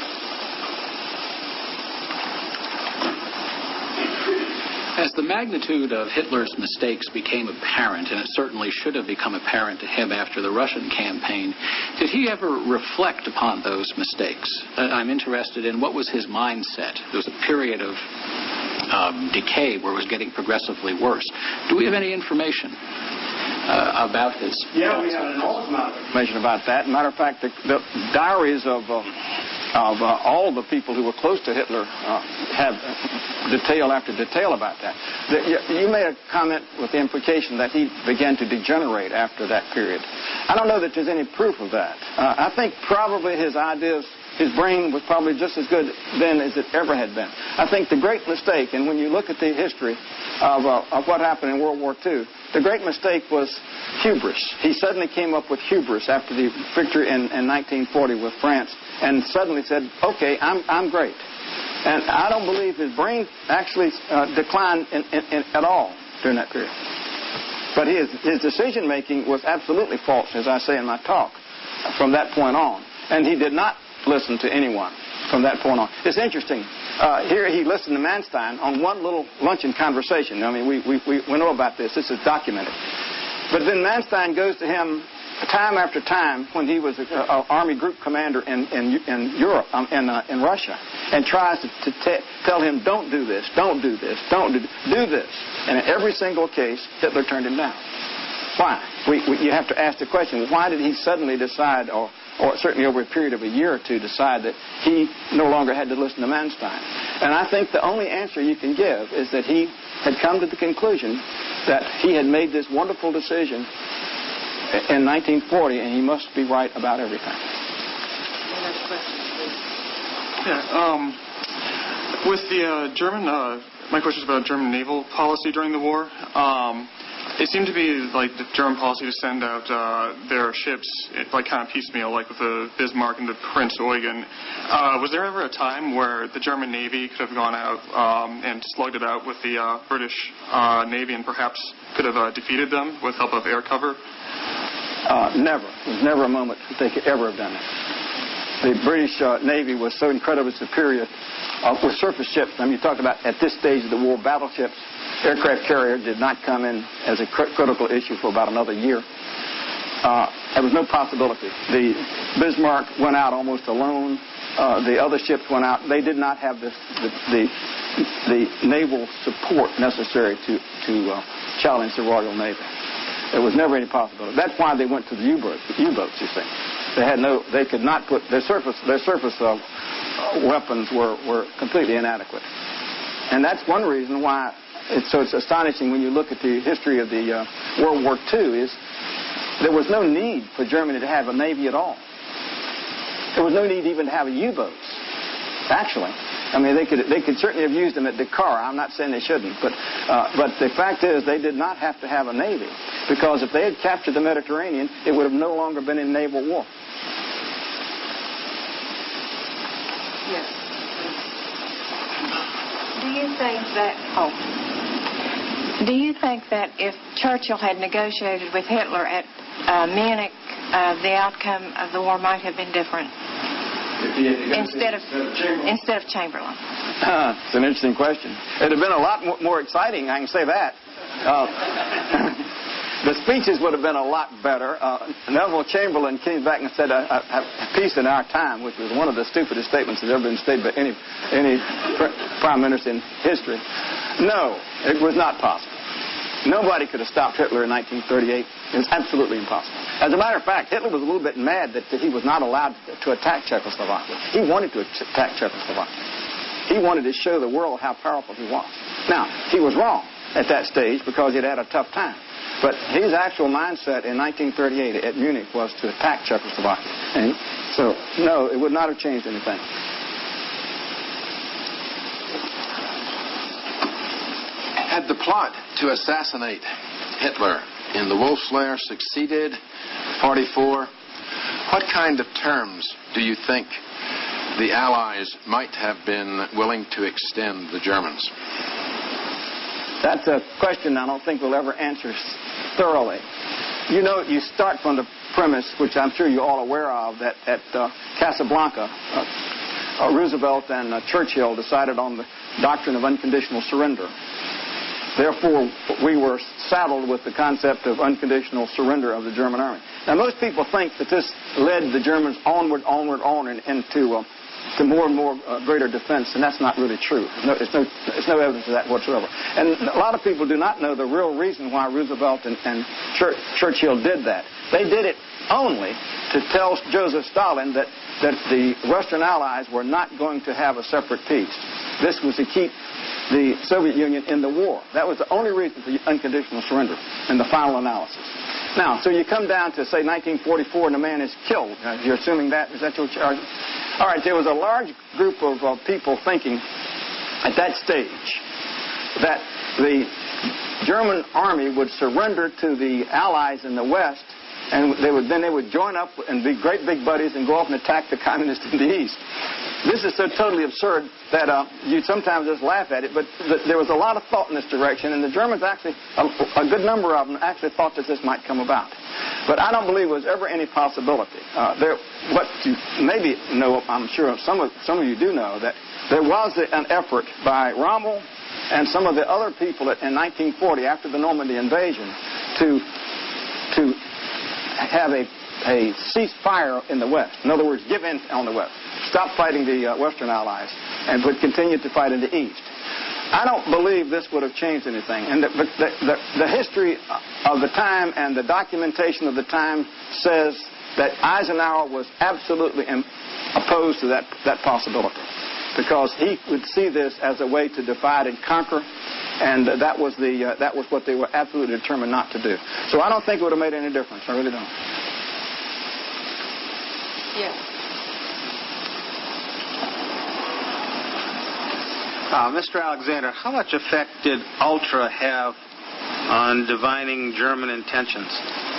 As the magnitude of Hitler's mistakes became apparent, and it certainly should have become apparent to him after the Russian campaign, did he ever reflect upon those mistakes? Uh, I'm interested in what was his mindset. There was a period of um, decay where it was getting progressively worse. Do we have any information uh, about his... Yeah, we have an enormous amount of information about that. Matter of fact, the, the diaries of... Uh, of uh, all the people who were close to Hitler uh, have detail after detail about that. The, you, you made a comment with the implication that he began to degenerate after that period. I don't know that there's any proof of that. Uh, I think probably his ideas, his brain was probably just as good then as it ever had been. I think the great mistake, and when you look at the history of, uh, of what happened in World War Two, the great mistake was hubris. He suddenly came up with hubris after the victory in, in nineteen forty with France, and suddenly said, okay, I'm I'm great. And I don't believe his brain actually uh, declined in, in, in, at all during that period. But his, his decision-making was absolutely false, as I say in my talk, from that point on. And he did not listen to anyone from that point on. It's interesting. Uh, here he listened to Manstein on one little luncheon conversation. I mean, we, we, we know about this. This is documented. But then Manstein goes to him time after time when he was an army group commander in, in, in Europe, um, in, uh, in Russia, and tries to, to t- tell him, don't do this, don't do this, don't do, do this. And in every single case, Hitler turned him down. Why? We, we, you have to ask the question, why did he suddenly decide, or, or certainly over a period of a year or two, decide that he no longer had to listen to Manstein? And I think the only answer you can give is that he had come to the conclusion that he had made this wonderful decision in nineteen forty, and he must be right about everything. Yeah, um, with the uh, German, uh, my question is about German naval policy during the war. Um, it seemed to be like the German policy to send out uh, their ships, like kind of piecemeal, like with the Bismarck and the Prince Eugen. Uh, was there ever a time where the German Navy could have gone out um, and slugged it out with the uh, British uh, Navy and perhaps could have uh, defeated them with help of air cover? Uh, never. There was never a moment that they could ever have done it. The British uh, Navy was so incredibly superior uh, with surface ships. I mean, you talk about at this stage of the war, battleships, aircraft carrier did not come in as a cr- critical issue for about another year. Uh, there was no possibility. The Bismarck went out almost alone. Uh, the other ships went out. They did not have the the, the, the naval support necessary to to uh, challenge the Royal Navy. There was never any possibility. That's why they went to the U-boats. U-boats, you see, they had no. They could not put their surface. Their surface uh, weapons were, were completely inadequate, and that's one reason why it's so it's astonishing when you look at the history of the uh, World War Two. Is there was no need for Germany to have a navy at all. There was no need even to have a U-boats. Actually, I mean, they could they could certainly have used them at Dakar. I'm not saying they shouldn't, but uh, but the fact is they did not have to have a navy, because if they had captured the Mediterranean, it would have no longer been in naval war. Yes. Do you think that? Oh. Do you think that if Churchill had negotiated with Hitler at uh, Munich, uh, the outcome of the war might have been different? Instead of Chamberlain. Instead of Chamberlain. Uh, it's an interesting question. It would have been a lot more, more exciting, I can say that. Uh, the speeches would have been a lot better. Uh, Neville Chamberlain came back and said, a, a, a peace in our time, which was one of the stupidest statements that ever been stated by any, any prime minister in history. No, it was not possible. Nobody could have stopped Hitler in nineteen thirty-eight. It was absolutely impossible. As a matter of fact, Hitler was a little bit mad that he was not allowed to, to attack Czechoslovakia. He wanted to attack Czechoslovakia. He wanted to show the world how powerful he was. Now, he was wrong at that stage because he'd had a tough time. But his actual mindset in nineteen thirty-eight at Munich was to attack Czechoslovakia. And so, no, it would not have changed anything. Had the plot to assassinate Hitler in the Wolf's Lair succeeded, forty-four, what kind of terms do you think the Allies might have been willing to extend the Germans? That's a question I don't think we'll ever answer thoroughly. You know, you start from the premise, which I'm sure you're all aware of, that at uh, Casablanca, uh, uh, Roosevelt and uh, Churchill decided on the doctrine of unconditional surrender. Therefore, we were saddled with the concept of unconditional surrender of the German army. Now, most people think that this led the Germans onward, onward, onward into uh, to more and more uh, greater defense, and that's not really true. There's no, there's, no, there's no evidence of that whatsoever. And a lot of people do not know the real reason why Roosevelt and, and Chur- Churchill did that. They did it only to tell Joseph Stalin that, that the Western Allies were not going to have a separate peace. This was to keep the Soviet Union in the war. That was the only reason for unconditional surrender in the final analysis. Now, so you come down to, say, nineteen forty-four, and the man is killed. Uh, you're assuming that? Is that what you're arguing? All right, there was a large group of uh, people thinking at that stage that the German army would surrender to the Allies in the West, and they would then they would join up and be great big buddies and go off and attack the communists in the East. This is so totally absurd that uh, you sometimes just laugh at it, but th- there was a lot of thought in this direction, and the Germans actually, a, a good number of them actually thought that this might come about. But I don't believe there was ever any possibility. Uh, there, what you maybe know, I'm sure some of, some of you do know, that there was an effort by Rommel and some of the other people in nineteen forty, after the Normandy invasion, to to have a, a ceasefire in the West. In other words, give in on the West. Stop fighting the uh, Western Allies and would continue to fight in the East. I don't believe this would have changed anything. And the, the, the, the history of the time and the documentation of the time says that Eisenhower was absolutely im- opposed to that, that possibility, because he would see this as a way to divide and conquer, and uh, that was the uh, that was what they were absolutely determined not to do. So I don't think it would have made any difference. I really don't. Yes. Uh, Mister Alexander, how much effect did Ultra have on divining German intentions?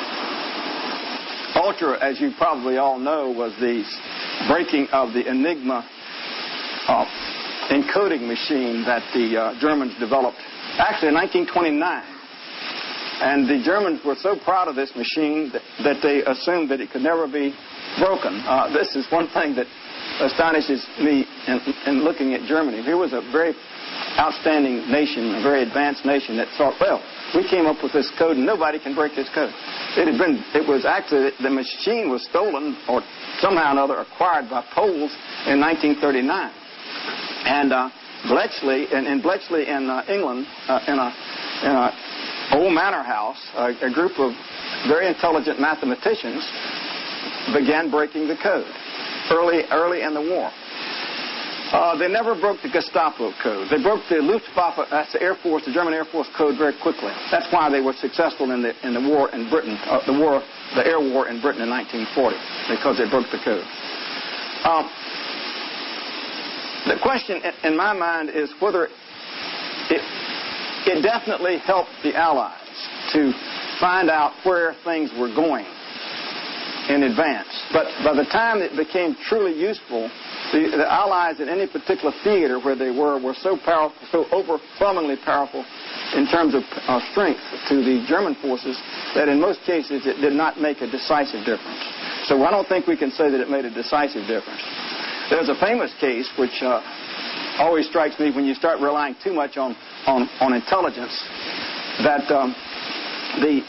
Ultra, as you probably all know, was the breaking of the Enigma uh, encoding machine that the uh, Germans developed, actually in nineteen twenty-nine. And the Germans were so proud of this machine that, that they assumed that it could never be broken. Uh, this is one thing that astonishes me in, in looking at Germany. Here was a very outstanding nation, a very advanced nation that thought, well, we came up with this code and nobody can break this code. It had been, it was actually, the machine was stolen or somehow or another acquired by Poles in nineteen thirty-nine. And uh, Bletchley, in, in Bletchley in uh, England, uh, in a, in a old manor house, uh, a group of very intelligent mathematicians began breaking the code early, early in the war. Uh, they never broke the Gestapo code. They broke the Luftwaffe, that's the Air Force, the German Air Force code, very quickly. That's why they were successful in the in the war in Britain, uh, the war, the air war in Britain in nineteen forty, because they broke the code. Um, the question in, in my mind is whether it it definitely helped the Allies to find out where things were going in advance. But by the time it became truly useful, the, the Allies in any particular theater where they were were so powerful, so overwhelmingly powerful in terms of uh, strength to the German forces that in most cases it did not make a decisive difference. So I don't think we can say that it made a decisive difference. There's a famous case which uh, always strikes me when you start relying too much on, on, on intelligence, that um, the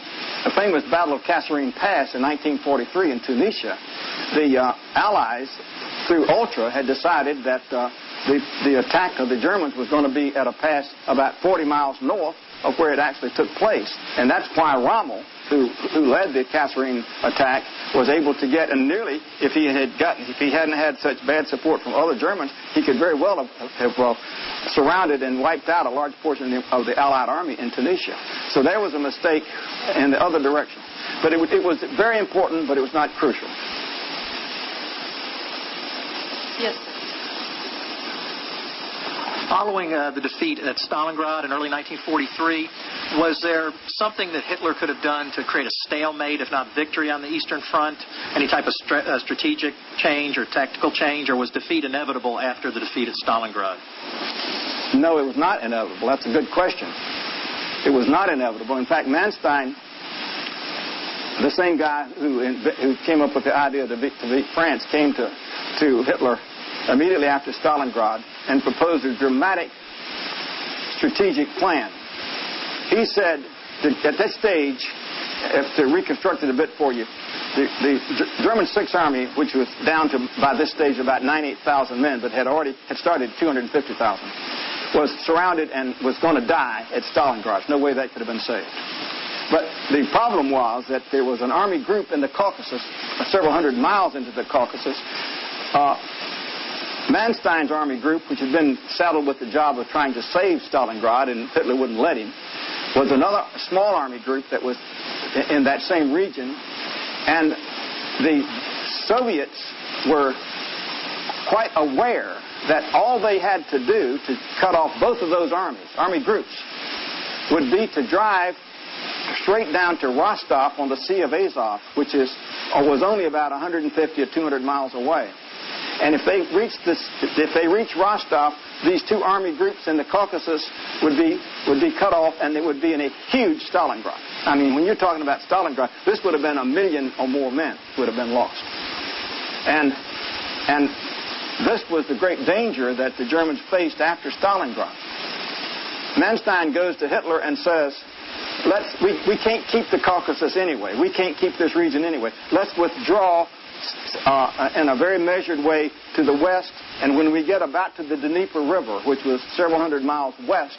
the famous Battle of Kasserine Pass in nineteen forty-three in Tunisia, the uh, Allies, through Ultra, had decided that uh, the, the attack of the Germans was going to be at a pass about forty miles north of where it actually took place. And that's why Rommel, who, who led the Kasserine attack, was able to get, and nearly, if he had gotten, if he hadn't had such bad support from other Germans, he could very well have, have well, surrounded and wiped out a large portion of the, of the Allied army in Tunisia. So there was a mistake in the other direction. But it, it was very important, but it was not crucial. Yes. Following uh, the defeat at Stalingrad in early nineteen forty-three, was there something that Hitler could have done to create a stalemate, if not victory, on the Eastern Front? Any type of stra- uh, strategic change or tactical change, or was defeat inevitable after the defeat at Stalingrad? No, it was not inevitable. That's a good question. It was not inevitable. In fact, Manstein, the same guy who, who came up with the idea to beat, to beat France, came to, to Hitler immediately after Stalingrad and proposed a dramatic strategic plan. He said that at that stage, if to reconstruct it a bit for you, the, the G- German Sixth Army, which was down to by this stage about ninety-eight thousand men, but had already had started two hundred fifty thousand, was surrounded and was going to die at Stalingrad. No way that could have been saved. But the problem was that there was an army group in the Caucasus, several hundred miles into the Caucasus. Uh, Manstein's army group, which had been saddled with the job of trying to save Stalingrad, and Hitler wouldn't let him, was another small army group that was in that same region. And the Soviets were quite aware that all they had to do to cut off both of those armies, army groups, would be to drive straight down to Rostov on the Sea of Azov, which is or was only about one hundred fifty or two hundred miles away. And if they reached this, if they reached Rostov, these two army groups in the Caucasus would be would be cut off, and it would be in a huge Stalingrad. I mean, when you're talking about Stalingrad, this would have been a million or more men would have been lost. And and this was the great danger that the Germans faced after Stalingrad. Manstein goes to Hitler and says, "Let's we, we can't keep the Caucasus anyway. We can't keep this region anyway. Let's withdraw Uh, in a very measured way to the west, and when we get about to the Dnieper River, which was several hundred miles west,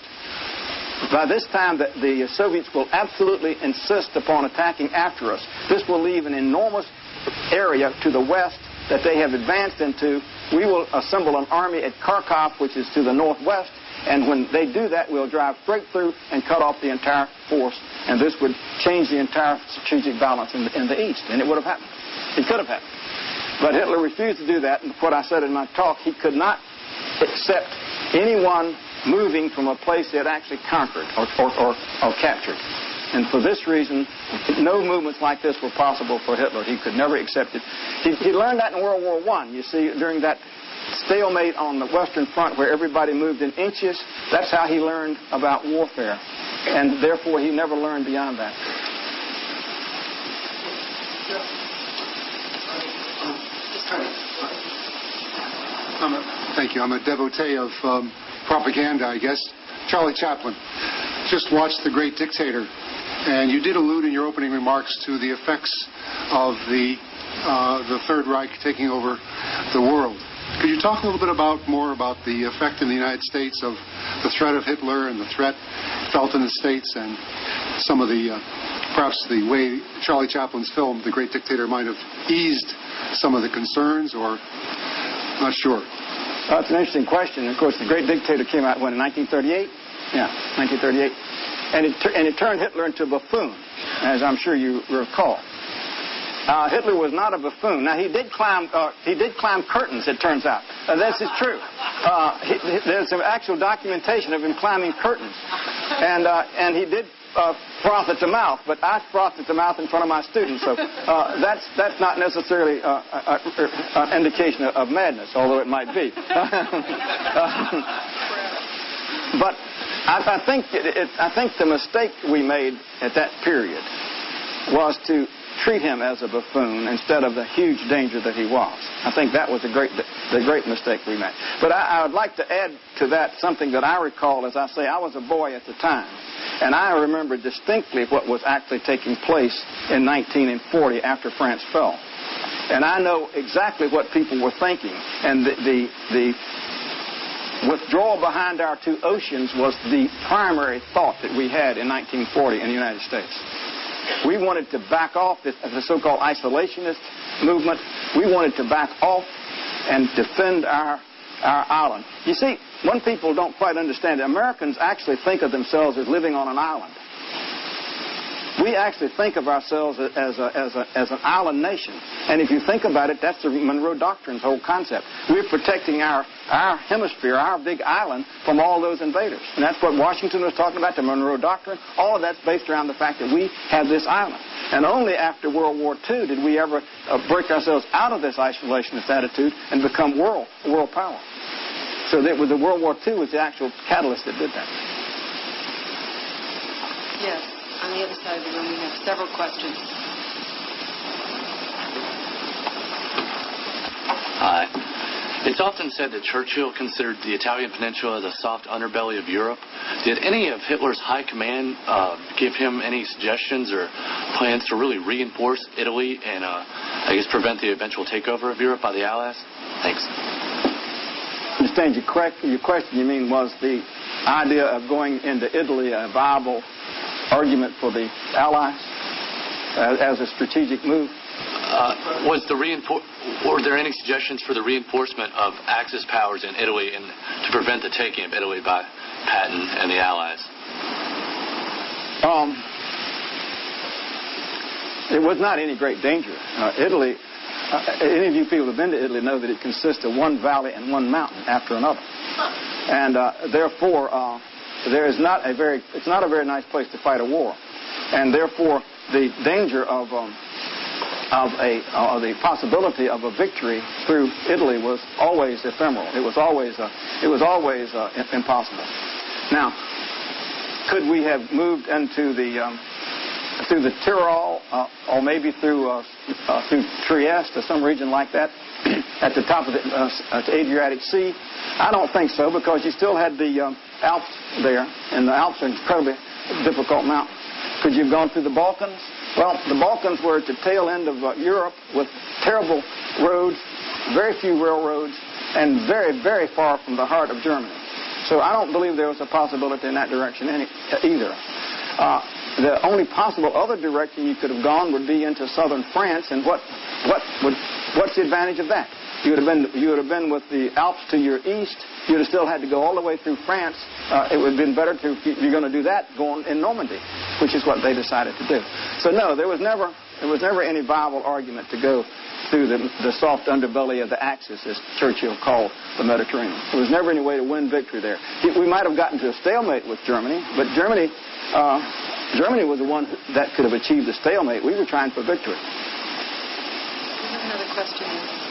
by this time the, the Soviets will absolutely insist upon attacking after us. This will leave an enormous area to the west that they have advanced into. We will assemble an army at Kharkov, which is to the northwest, and when they do that, we'll drive straight through and cut off the entire force, and this would change the entire strategic balance in the, in the east, and it would have happened. It could have happened. But Hitler refused to do that, and what I said in my talk, he could not accept anyone moving from a place he had actually conquered or, or, or, or captured. And for this reason, no movements like this were possible for Hitler. He could never accept it. He, he learned that in World War One. You see, during that stalemate on the Western Front where everybody moved in inches, that's how he learned about warfare. And therefore, he never learned beyond that. I'm a, thank you. I'm a devotee of um, propaganda, I guess. Charlie Chaplin. Just watched The Great Dictator, and you did allude in your opening remarks to the effects of the uh, the Third Reich taking over the world. Could you talk a little bit about more about the effect in the United States of the threat of Hitler and the threat felt in the States, and some of the uh, perhaps the way Charlie Chaplin's film The Great Dictator might have eased some of the concerns, or not sure? Well, that's an interesting question. Of course, The Great Dictator came out, when, in nineteen thirty-eight? Yeah, nineteen thirty-eight. And it, and it turned Hitler into a buffoon, as I'm sure you recall. Uh, Hitler was not a buffoon. Now, he did climb uh, he did climb curtains, it turns out. Uh, this is true. Uh, he, he, there's some actual documentation of him climbing curtains. And, uh, and he did uh, froth at the mouth, but I frothed at the mouth in front of my students, so uh, that's that's not necessarily uh, an indication of, of madness, although it might be. uh, but I, I think it, it, I think the mistake we made at that period was to treat him as a buffoon instead of the huge danger that he was. I think that was the great the great mistake we made. But I, I would like to add to that something that I recall. As I say, I was a boy at the time, And I remember distinctly what was actually taking place in nineteen forty after France fell. And I know exactly what people were thinking. And the, the, the withdrawal behind our two oceans was the primary thought that we had in nineteen forty in the United States. We wanted to back off this, the so-called isolationist movement. We wanted to back off and defend our our island. You see, one people don't quite understand, Americans actually think of themselves as living on an island. We actually think of ourselves as, a, as, a, as an island nation. And if you think about it, that's the Monroe Doctrine's whole concept. We're protecting our, our hemisphere, our big island, from all those invaders. And that's what Washington was talking about, the Monroe Doctrine. All of that's based around the fact that we have this island. And only after World War Two did we ever uh, break ourselves out of this isolationist attitude and become world, world power. So that was the World War Two was the actual catalyst that did that. Yes. On the other side of the room, we have several questions. Hi. It's often said that Churchill considered the Italian peninsula as a soft underbelly of Europe. Did any of Hitler's high command uh, give him any suggestions or plans to really reinforce Italy and, uh, I guess, prevent the eventual takeover of Europe by the Allies? Thanks. Understand your, correct, your question, you mean, was the idea of going into Italy a viable argument for the Allies uh, as a strategic move? Uh, was the reinfor- were there any suggestions for the reinforcement of Axis powers in Italy and to prevent the taking of Italy by Patton and the Allies? Um, it was not any great danger. Uh, Italy, uh, any of you people who have been to Italy know that it consists of one valley and one mountain after another. And uh, therefore, uh, there is not a very, it's not a very nice place to fight a war. And therefore, the danger of um, of a uh, the possibility of a victory through Italy was always ephemeral. It was always uh, it was always uh, impossible. Now, could we have moved into the um, through the Tyrol uh, or maybe through uh, uh, through Trieste or some region like that at the top of the, uh, at the Adriatic Sea? I don't think so, because you still had the um, Alps there, and the Alps are incredibly difficult mountains. Could you have gone through the Balkans? Well, the Balkans were at the tail end of uh, Europe with terrible roads, very few railroads, and very, very far from the heart of Germany. So I don't believe there was a possibility in that direction any, either. Uh, the only possible other direction you could have gone would be into southern France, and what, what would, what's the advantage of that? You would have been, you would have been with the Alps to your east. You would have still had to go all the way through France. Uh, it would have been better to, if you're going to do that, go on in Normandy, which is what they decided to do. So no, there was never, there was never any viable argument to go through the, the soft underbelly of the Axis, as Churchill called the Mediterranean. There was never any way to win victory there. We might have gotten to a stalemate with Germany, but Germany, uh, Germany was the one that could have achieved the stalemate. We were trying for victory. We have another question.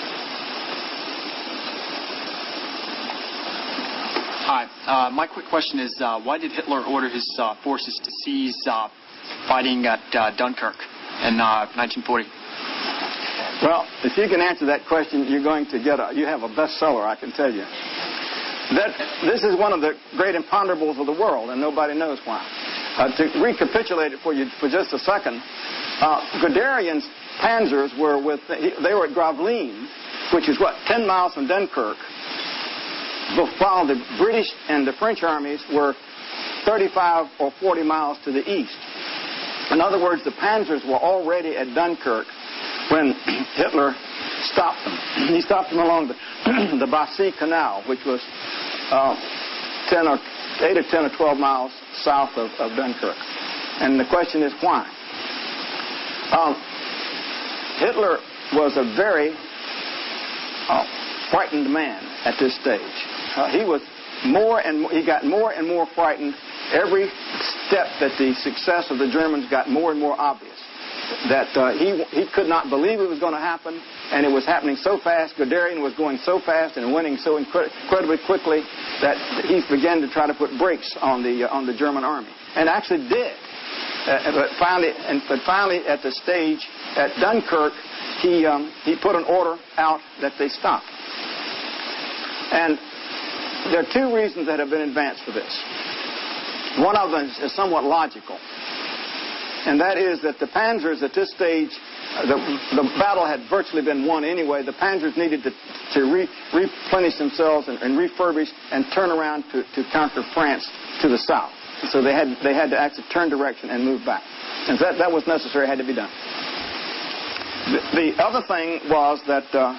Hi. Uh, my quick question is, uh, why did Hitler order his uh, forces to cease uh, fighting at uh, Dunkirk in uh, nineteen forty? Well, if you can answer that question, you're going to get a, you have a bestseller, I can tell you. That this is one of the great imponderables of the world, and nobody knows why. Uh, to recapitulate it for you for just a second, uh, Guderian's panzers were with, they were at Gravelines, which is what, ten miles from Dunkirk, while the British and the French armies were thirty-five or forty miles to the east. In other words, the panzers were already at Dunkirk when Hitler stopped them. He stopped them along the, the Bassy Canal, which was uh, ten or eight or ten or twelve miles south of, of Dunkirk. And the question is why? Um, Hitler was a very uh, frightened man at this stage. Uh, he was more and more, he got more and more frightened every step that the success of the Germans got more and more obvious. That uh, he he could not believe it was going to happen, and it was happening so fast. Guderian was going so fast and winning so incre- incredibly quickly that he began to try to put brakes on the uh, on the German army, and actually did. Uh, but finally, and but finally, at the stage at Dunkirk, he um, he put an order out that they stop. And there are two reasons that have been advanced for this. One of them is somewhat logical, and that is that the panzers at this stage, the, the battle had virtually been won anyway. The panzers needed to, to re, replenish themselves and, and refurbish and turn around to, to conquer France to the south. So they had they had to actually turn direction and move back. And that, that was necessary, had to be done. The, the other thing was that uh,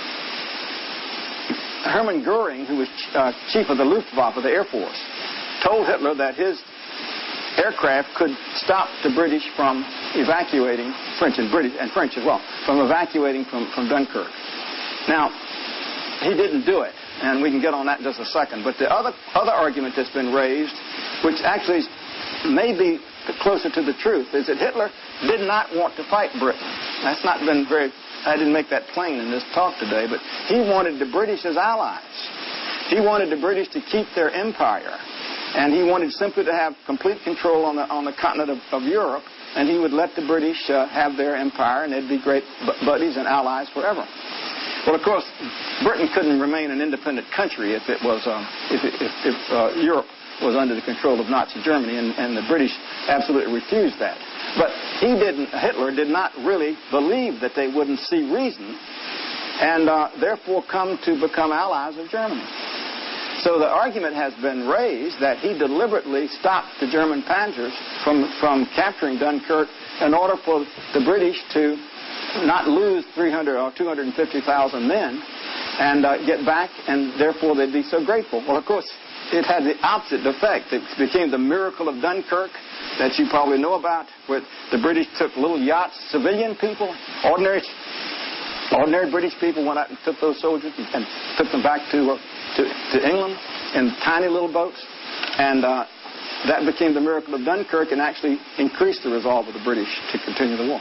Hermann Goering, who was uh, chief of the Luftwaffe, the Air Force, told Hitler that his aircraft could stop the British from evacuating, French and British, and French as well, from evacuating from, from Dunkirk. Now, he didn't do it, and we can get on that in just a second. But the other, other argument that's been raised, which actually may be closer to the truth, is that Hitler did not want to fight Britain. That's not been very, I didn't make that plain in this talk today, but he wanted the British as allies. He wanted the British to keep their empire. And he wanted simply to have complete control on the on the continent of, of Europe, and he would let the British uh, have their empire, and they'd be great b- buddies and allies forever. Well, of course, Britain couldn't remain an independent country if it was um, if, it, if, if uh, Europe was under the control of Nazi Germany, and, and the British absolutely refused that. But he didn't. Hitler did not really believe that they wouldn't see reason, and uh, therefore come to become allies of Germany. So the argument has been raised that he deliberately stopped the German panzers from, from capturing Dunkirk in order for the British to not lose three hundred or two hundred fifty thousand men and uh, get back, and therefore they'd be so grateful. Well, of course, it had the opposite effect. It became the miracle of Dunkirk that you probably know about, where the British took little yachts, civilian people, ordinary ordinary British people went out and took those soldiers and took them back to... Uh, To, to England in tiny little boats, and uh, that became the miracle of Dunkirk and actually increased the resolve of the British to continue the war.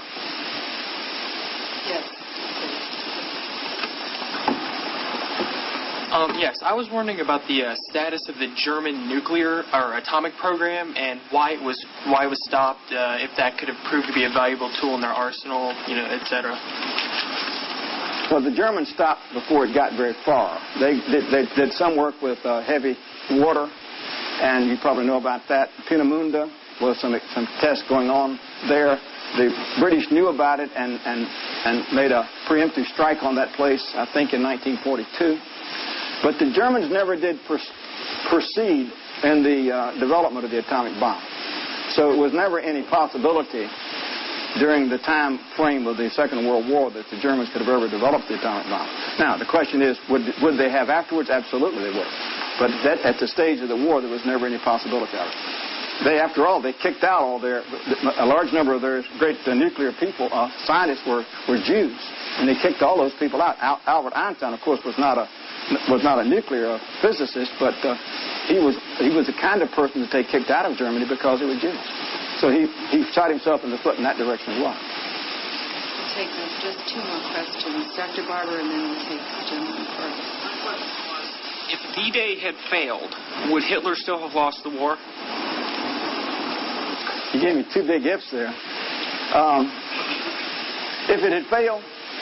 Yes. Um, yes, I was wondering about the uh, status of the German nuclear or atomic program and why it was why it was stopped. Uh, if that could have proved to be a valuable tool in their arsenal, you know, et cetera. Well, the Germans stopped before it got very far. They did, they did some work with uh, heavy water, and you probably know about that. Peenemünde was some some tests going on there. The British knew about it and, and, and made a preemptive strike on that place, I think, in nineteen forty-two. But the Germans never did pr- proceed in the uh, development of the atomic bomb. So it was never any possibility during the time frame of the Second World War that the Germans could have ever developed the atomic bomb. Now, the question is, would would they have afterwards? Absolutely they would. But that, at the stage of the war, there was never any possibility of it. They, after all, they kicked out all their, a large number of their great uh, nuclear people, uh, scientists were, were Jews, and they kicked all those people out. Al- Albert Einstein, of course, was not a was not a nuclear physicist, but uh, he was he was the kind of person that they kicked out of Germany because he was Jews. So he, he shot himself in the foot in that direction as well. We'll take just two more questions. Doctor Barber, and then we'll take the gentleman first. My question was, if D-Day had failed, would Hitler still have lost the war? You gave me two big ifs there. Um, if it had failed,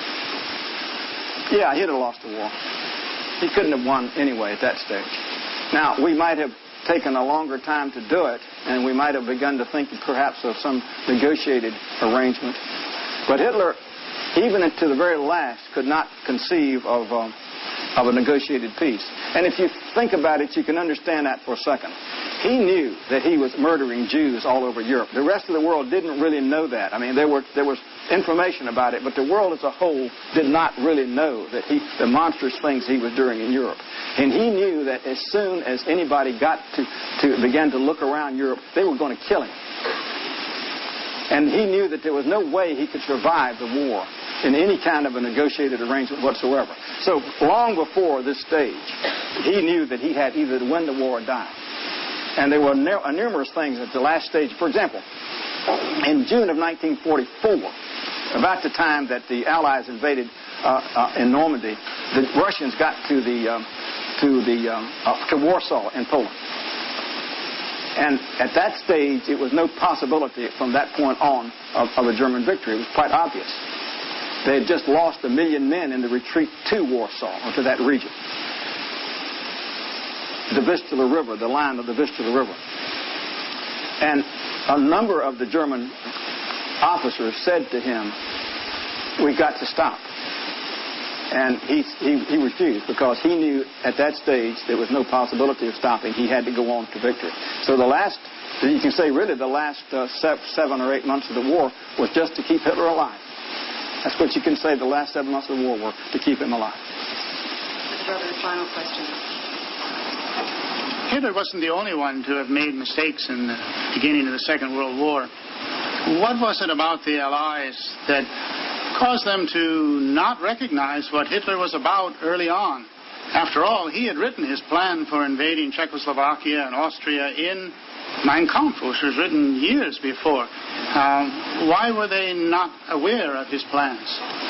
yeah, he'd have lost the war. He couldn't have won anyway at that stage. Now, we might have taken a longer time to do it, and we might have begun to think perhaps of some negotiated arrangement. But Hitler, even to the very last, could not conceive of, um, of a negotiated peace. And if you think about it, you can understand that for a second. He knew that he was murdering Jews all over Europe. The rest of the world didn't really know that. I mean, there were there was information about it, but the world as a whole did not really know that he the monstrous things he was doing in Europe. And he knew that as soon as anybody got to, to begin to look around Europe, they were going to kill him. And he knew that there was no way he could survive the war in any kind of a negotiated arrangement whatsoever. So long before this stage, he knew that he had either to win the war or die. And there were numerous things at the last stage. For example, in June of nineteen forty-four, about the time that the Allies invaded uh, uh, in Normandy, the Russians got to the um, to the um, uh, to Warsaw in Poland. And at that stage, it was no possibility from that point on of, of a German victory. It was quite obvious. They had just lost a million men in the retreat to Warsaw, or to that region. The Vistula River, the line of the Vistula River. And a number of the German officers said to him, "We've got to stop." And he, he, he refused because he knew at that stage there was no possibility of stopping. He had to go on to victory. So the last, you can say really the last uh, seven or eight months of the war was just to keep Hitler alive. That's what you can say the last seven months of the war were, to keep him alive. Brother, final question. Hitler wasn't the only one to have made mistakes in the beginning of the Second World War. What was it about the Allies that caused them to not recognize what Hitler was about early on? After all, he had written his plan for invading Czechoslovakia and Austria in Mein Kampf, which was written years before. Um, why were they not aware of his plans?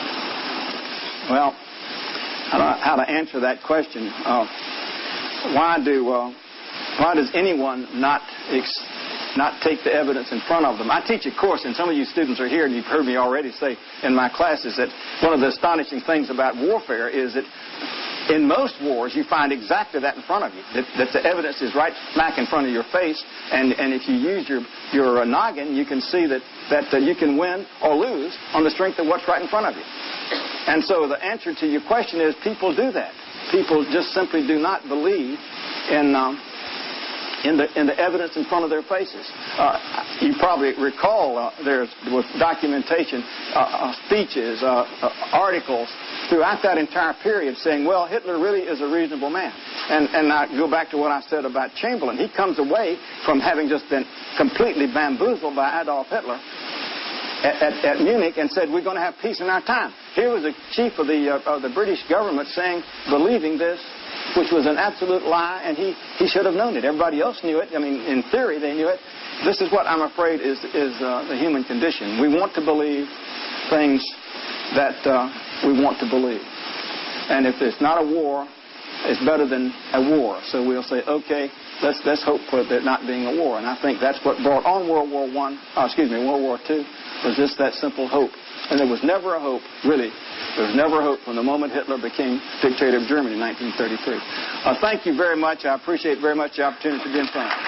Well, I don't know how to answer that question. Uh, why do uh, why does anyone not ex- not take the evidence in front of them? I teach a course, and some of you students are here, and you've heard me already say in my classes that one of the astonishing things about warfare is that in most wars, you find exactly that in front of you, that, that the evidence is right smack in front of your face, and, and if you use your, your uh, noggin, you can see that, that uh, you can win or lose on the strength of what's right in front of you. And so the answer to your question is people do that. People just simply do not believe in... Um, In the in the evidence in front of their faces. Uh, you probably recall uh, there's with documentation, uh, uh, speeches, uh, uh, articles throughout that entire period saying, well, Hitler really is a reasonable man. And and I go back to what I said about Chamberlain. He comes away from having just been completely bamboozled by Adolf Hitler at, at, at Munich and said, we're going to have peace in our time. Here was the chief of the uh, of the British government saying, believing this, which was an absolute lie, and he, he should have known it. Everybody else knew it. I mean, in theory, they knew it. This is what I'm afraid is is uh, the human condition. We want to believe things that uh, we want to believe. And if it's not a war, it's better than a war. So we'll say, okay, let's let's hope for there not being a war. And I think that's what brought on World War One. Oh, excuse me, World War Two, was just that simple hope. And there was never a hope, really. There was never hope from the moment Hitler became dictator of Germany in nineteen thirty-three. Uh, thank you very much. I appreciate very much the opportunity to be in front of you.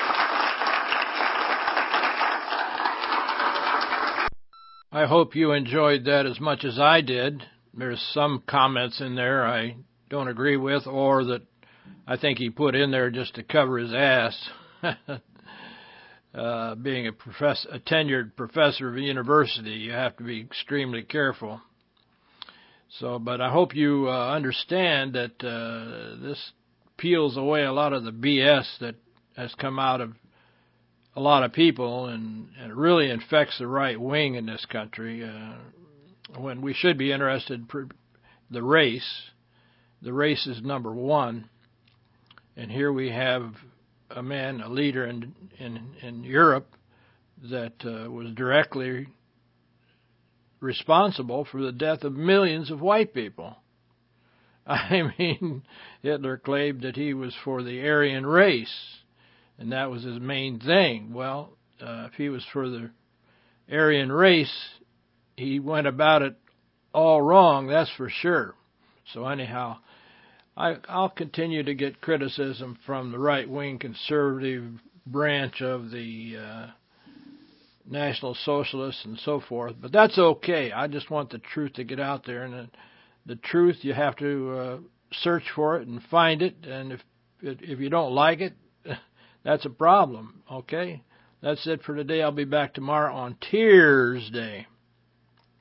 I hope you enjoyed that as much as I did. There's some comments in there I don't agree with, or that I think he put in there just to cover his ass. uh, being a, profess- a tenured professor of a university, you have to be extremely careful. So, but I hope you uh, understand that uh, this peels away a lot of the B S that has come out of a lot of people, and, and it really infects the right wing in this country. Uh, when we should be interested in the race, the race is number one, and here we have a man, a leader in in, in Europe that uh, was directly responsible for the death of millions of white people. I mean, Hitler claimed that he was for the Aryan race, and that was his main thing. Well, uh, if he was for the Aryan race, he went about it all wrong, that's for sure. So anyhow, I, I'll continue to get criticism from the right-wing conservative branch of the uh, National Socialists and so forth, but that's okay. I just want the truth to get out there, and the, the truth, you have to uh, search for it and find it, and if if you don't like it, that's a problem, okay? That's it for today. I'll be back tomorrow on Tears Day.